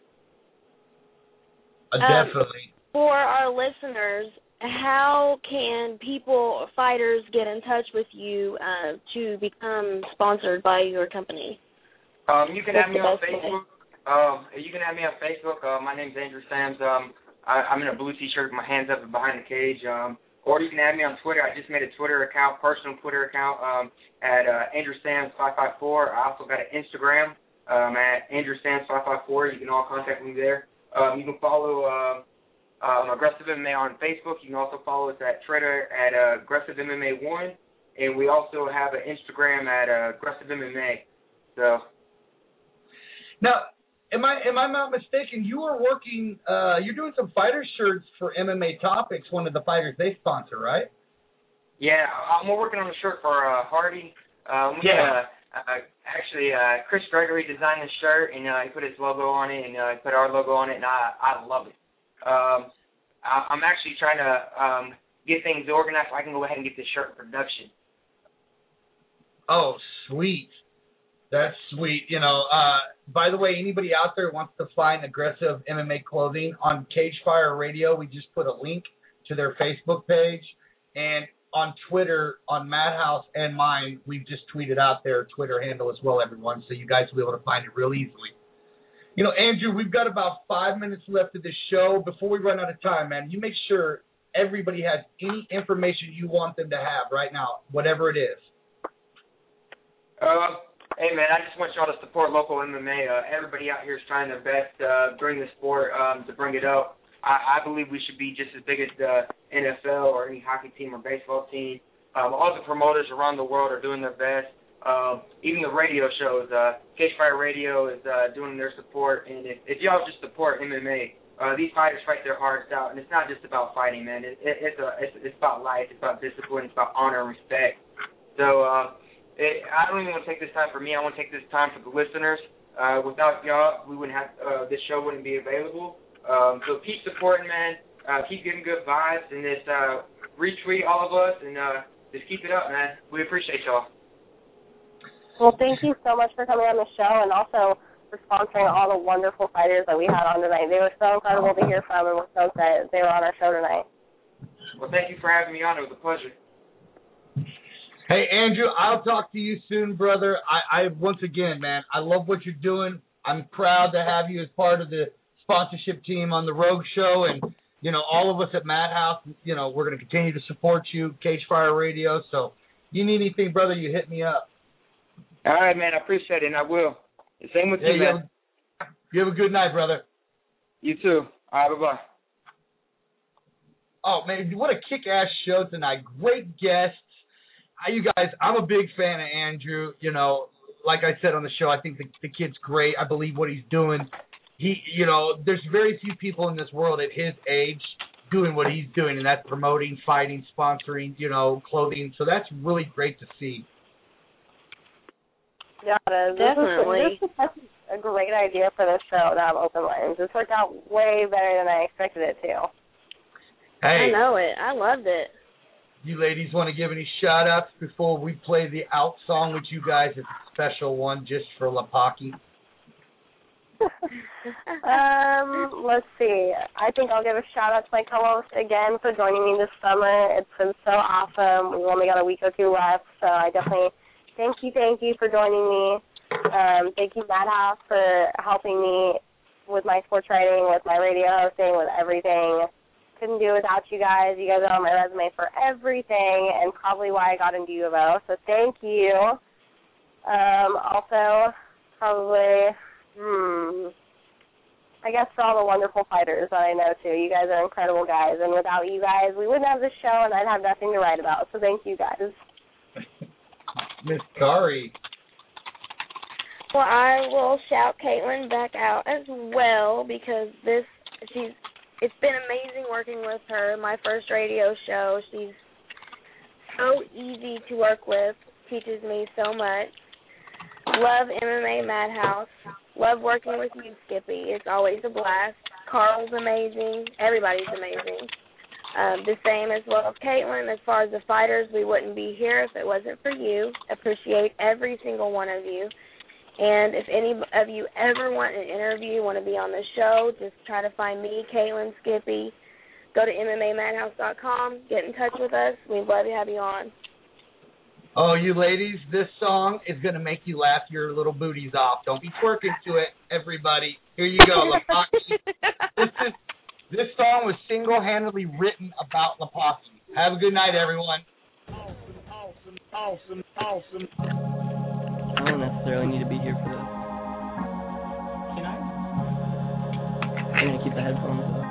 Definitely. For our listeners, how can fighters get in touch with you to become sponsored by your company? You can have me on Facebook. My name's Andrew Sams. I'm in a blue T-shirt with my hands up behind the cage. Or you can add me on Twitter. I just made a Twitter account, personal Twitter account, at Andrew Sams 554. I also got an Instagram at Andrew Sams 554. You can all contact me there. You can follow Aggressive MMA on Facebook. You can also follow us at Twitter at Aggressive MMA 1, and we also have an Instagram at Aggressive MMA. So. Now, am I not mistaken? You are working. You're doing some fighter shirts for MMA Topics, one of the fighters they sponsor, right? Yeah, I'm working on a shirt for Hardy. Actually, Chris Gregory designed the shirt, and he put his logo on it, and he put our logo on it, and I love it. I'm actually trying to get things organized so I can go ahead and get this shirt in production. Oh, sweet. That's sweet. By the way, anybody out there wants to find Aggressive MMA Clothing on Cagefire Radio, we just put a link to their Facebook page. And on Twitter, on Madhouse and mine, we've just tweeted out their Twitter handle as well, everyone, so you guys will be able to find it real easily. Andrew, we've got about 5 minutes left of this show. Before we run out of time, man, you make sure everybody has any information you want them to have right now, whatever it is. Hey, man, I just want y'all to support local MMA. Everybody out here is trying their best to bring the sport, to bring it up. I believe we should be just as big as the NFL or any hockey team or baseball team. All the promoters around the world are doing their best. Even the radio shows, Cagefire Radio is doing their support. And if y'all just support MMA, these fighters fight their hearts out. And it's not just about fighting, man. It's about life. It's about discipline. It's about honor and respect. So I don't even want to take this time for me. I want to take this time for the listeners. Without y'all, we wouldn't have this show wouldn't be available. So keep supporting, man. Keep giving good vibes, and just retweet all of us, and just keep it up, man. We appreciate y'all. Well, thank you so much for coming on the show, and also for sponsoring all the wonderful fighters that we had on tonight. They were so incredible to hear from, and we're so excited they were on our show tonight. Well, thank you for having me on. It was a pleasure. Hey, Andrew, I'll talk to you soon, brother. I once again, man, I love what you're doing. I'm proud to have you as part of the sponsorship team on the Rogue Show, and, all of us at Madhouse, we're going to continue to support you, Cagefire Radio. So you need anything, brother, you hit me up. All right, man, I appreciate it, and I will. Same with you, man. You have a good night, brother. You too. All right, bye-bye. Oh, man, what a kick-ass show tonight. Great guests. You guys, I'm a big fan of Andrew. Like I said on the show, I think the kid's great. I believe what he's doing. There's very few people in this world at his age doing what he's doing, and that's promoting, fighting, sponsoring, clothing. So that's really great to see. Yeah, definitely. This is such a great idea for this show to have open lines. It's worked out way better than I expected it to. Hey. I know it. I loved it. You ladies want to give any shout-outs before we play the out song with you guys? It's a special one just for Lapaki. Let's see. I think I'll give a shout-out to my co-host again for joining me this summer. It's been so awesome. We've only got a week or two left, so I definitely thank you for joining me. Thank you, Madhouse, for helping me with my sports writing, with my radio hosting, with everything. Couldn't do it without you guys. You guys are on my resume for everything and probably why I got into U of O, so thank you. Also, probably, I guess for all the wonderful fighters that I know, too. You guys are incredible guys, and without you guys, we wouldn't have this show, and I'd have nothing to write about, so thank you guys. Miss Kari. Well, I will shout Caitlin back out as well because it's been amazing working with her. My first radio show. She's so easy to work with. Teaches me so much. Love MMA Madhouse. Love working with you, Skippy. It's always a blast. Carl's amazing. Everybody's amazing. The same as well as Caitlin. As far as the fighters, we wouldn't be here if it wasn't for you. Appreciate every single one of you. And if any of you ever want an interview, want to be on the show, just try to find me, Caitlin, Skippy. Go to MMAmadhouse.com. Get in touch with us. We'd love to have you on. Oh, you ladies, this song is going to make you laugh your little booties off. Don't be twerking to it, everybody. Here you go, Lapaki. This song was single-handedly written about Lapaki. Have a good night, everyone. Awesome. I don't necessarily need to be here for this. Can I? I'm going to keep the headphones up.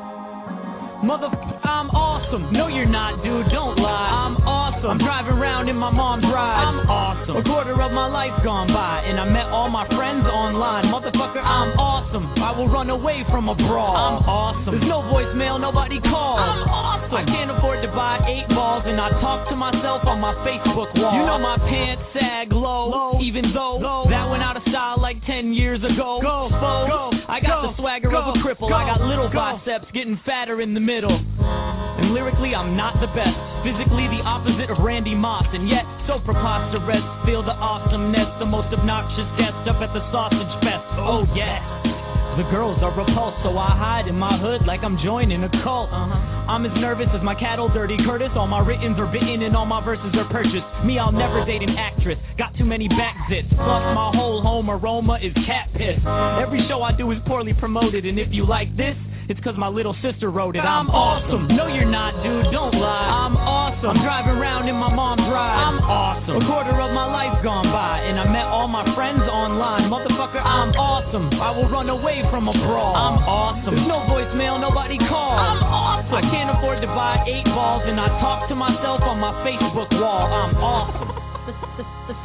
I'm awesome. No, you're not, dude. Don't lie. I'm awesome. I'm driving around in my mom's ride. I'm awesome. A quarter of my life's gone by, and I met all my friends online. Motherfucker, I'm awesome. I will run away from a brawl. I'm awesome. There's no voicemail, nobody calls. I'm awesome. I can't afford to buy 8 balls, and I talk to myself on my Facebook wall. You know my pants sag low, even though that went out of style like 10 years ago. Go. I got the swagger of a cripple. I got little biceps getting fatter in the middle. And lyrically, I'm not the best. Physically, the opposite of Randy Moss. And yet, so preposterous. Feel the awesomeness. The most obnoxious guest up at the Sausage Fest. Oh, yeah. The girls are repulsed, so I hide in my hood like I'm joining a cult. I'm as nervous as my cattle, Dirty Curtis. All my writtens are bitten and all my verses are purchased. Me, I'll never date an actress. Got too many back zits. Plus, my whole home aroma is cat piss. Every show I do is poorly promoted, and if you like this, it's cause my little sister wrote it. I'm awesome. No, you're not, dude. Don't lie. I'm awesome. I'm driving around in my mom's ride. I'm awesome. A quarter of my life's gone by, and I met all my friends online. Motherfucker, I'm awesome. I will run away from a brawl. I'm awesome. There's no voicemail, nobody calls. I'm awesome. I can't afford to buy 8 balls, and I talk to myself on my Facebook wall. I'm awesome. The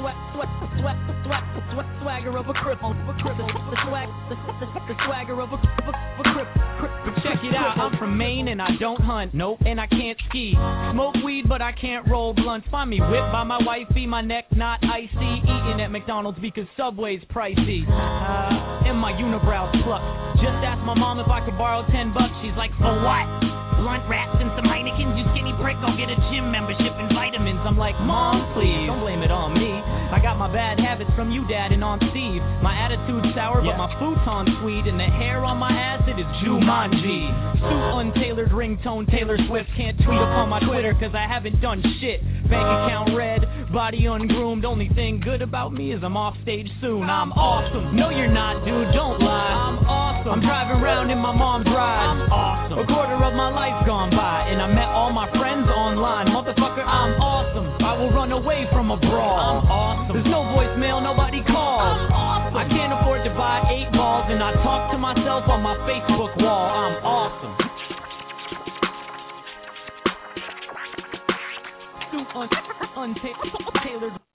swagger of a cripple. The swagger of a cripple. Check it out, I'm from Maine and I don't hunt. Nope, and I can't ski. Smoke weed, but I can't roll blunts. Find me whipped by my wifey, my neck not icy. Eating at McDonald's because Subway's pricey. And my unibrows plucked. Just asked my mom if I could borrow $10. She's like, for what? Blunt wraps and some Heinekens, you skinny prick, go get a gym membership and vitamins. I'm like, Mom, please, don't blame it on me. I got my bad habits from you, Dad, and on Steve. My attitude's sour, but my futon's sweet, and the hair on my ass, it is Jumanji. Suit untailored, ringtone, Taylor Swift. Can't tweet up on my Twitter, cause I haven't done shit. Bank account red, body ungroomed. Only thing good about me is I'm off stage soon. I'm awesome. No, you're not, dude, don't lie. I'm awesome. I'm driving around in my mom's ride. I'm awesome. A quarter of my life's gone by, and I met all my friends online. Motherfucker, I'm awesome. I will run away from a brawl. I'm awesome. There's no voicemail, nobody calls. I'm awesome. I can't afford to buy 8 balls, and I talk to myself on my Facebook wall. I'm awesome. Suit untailored.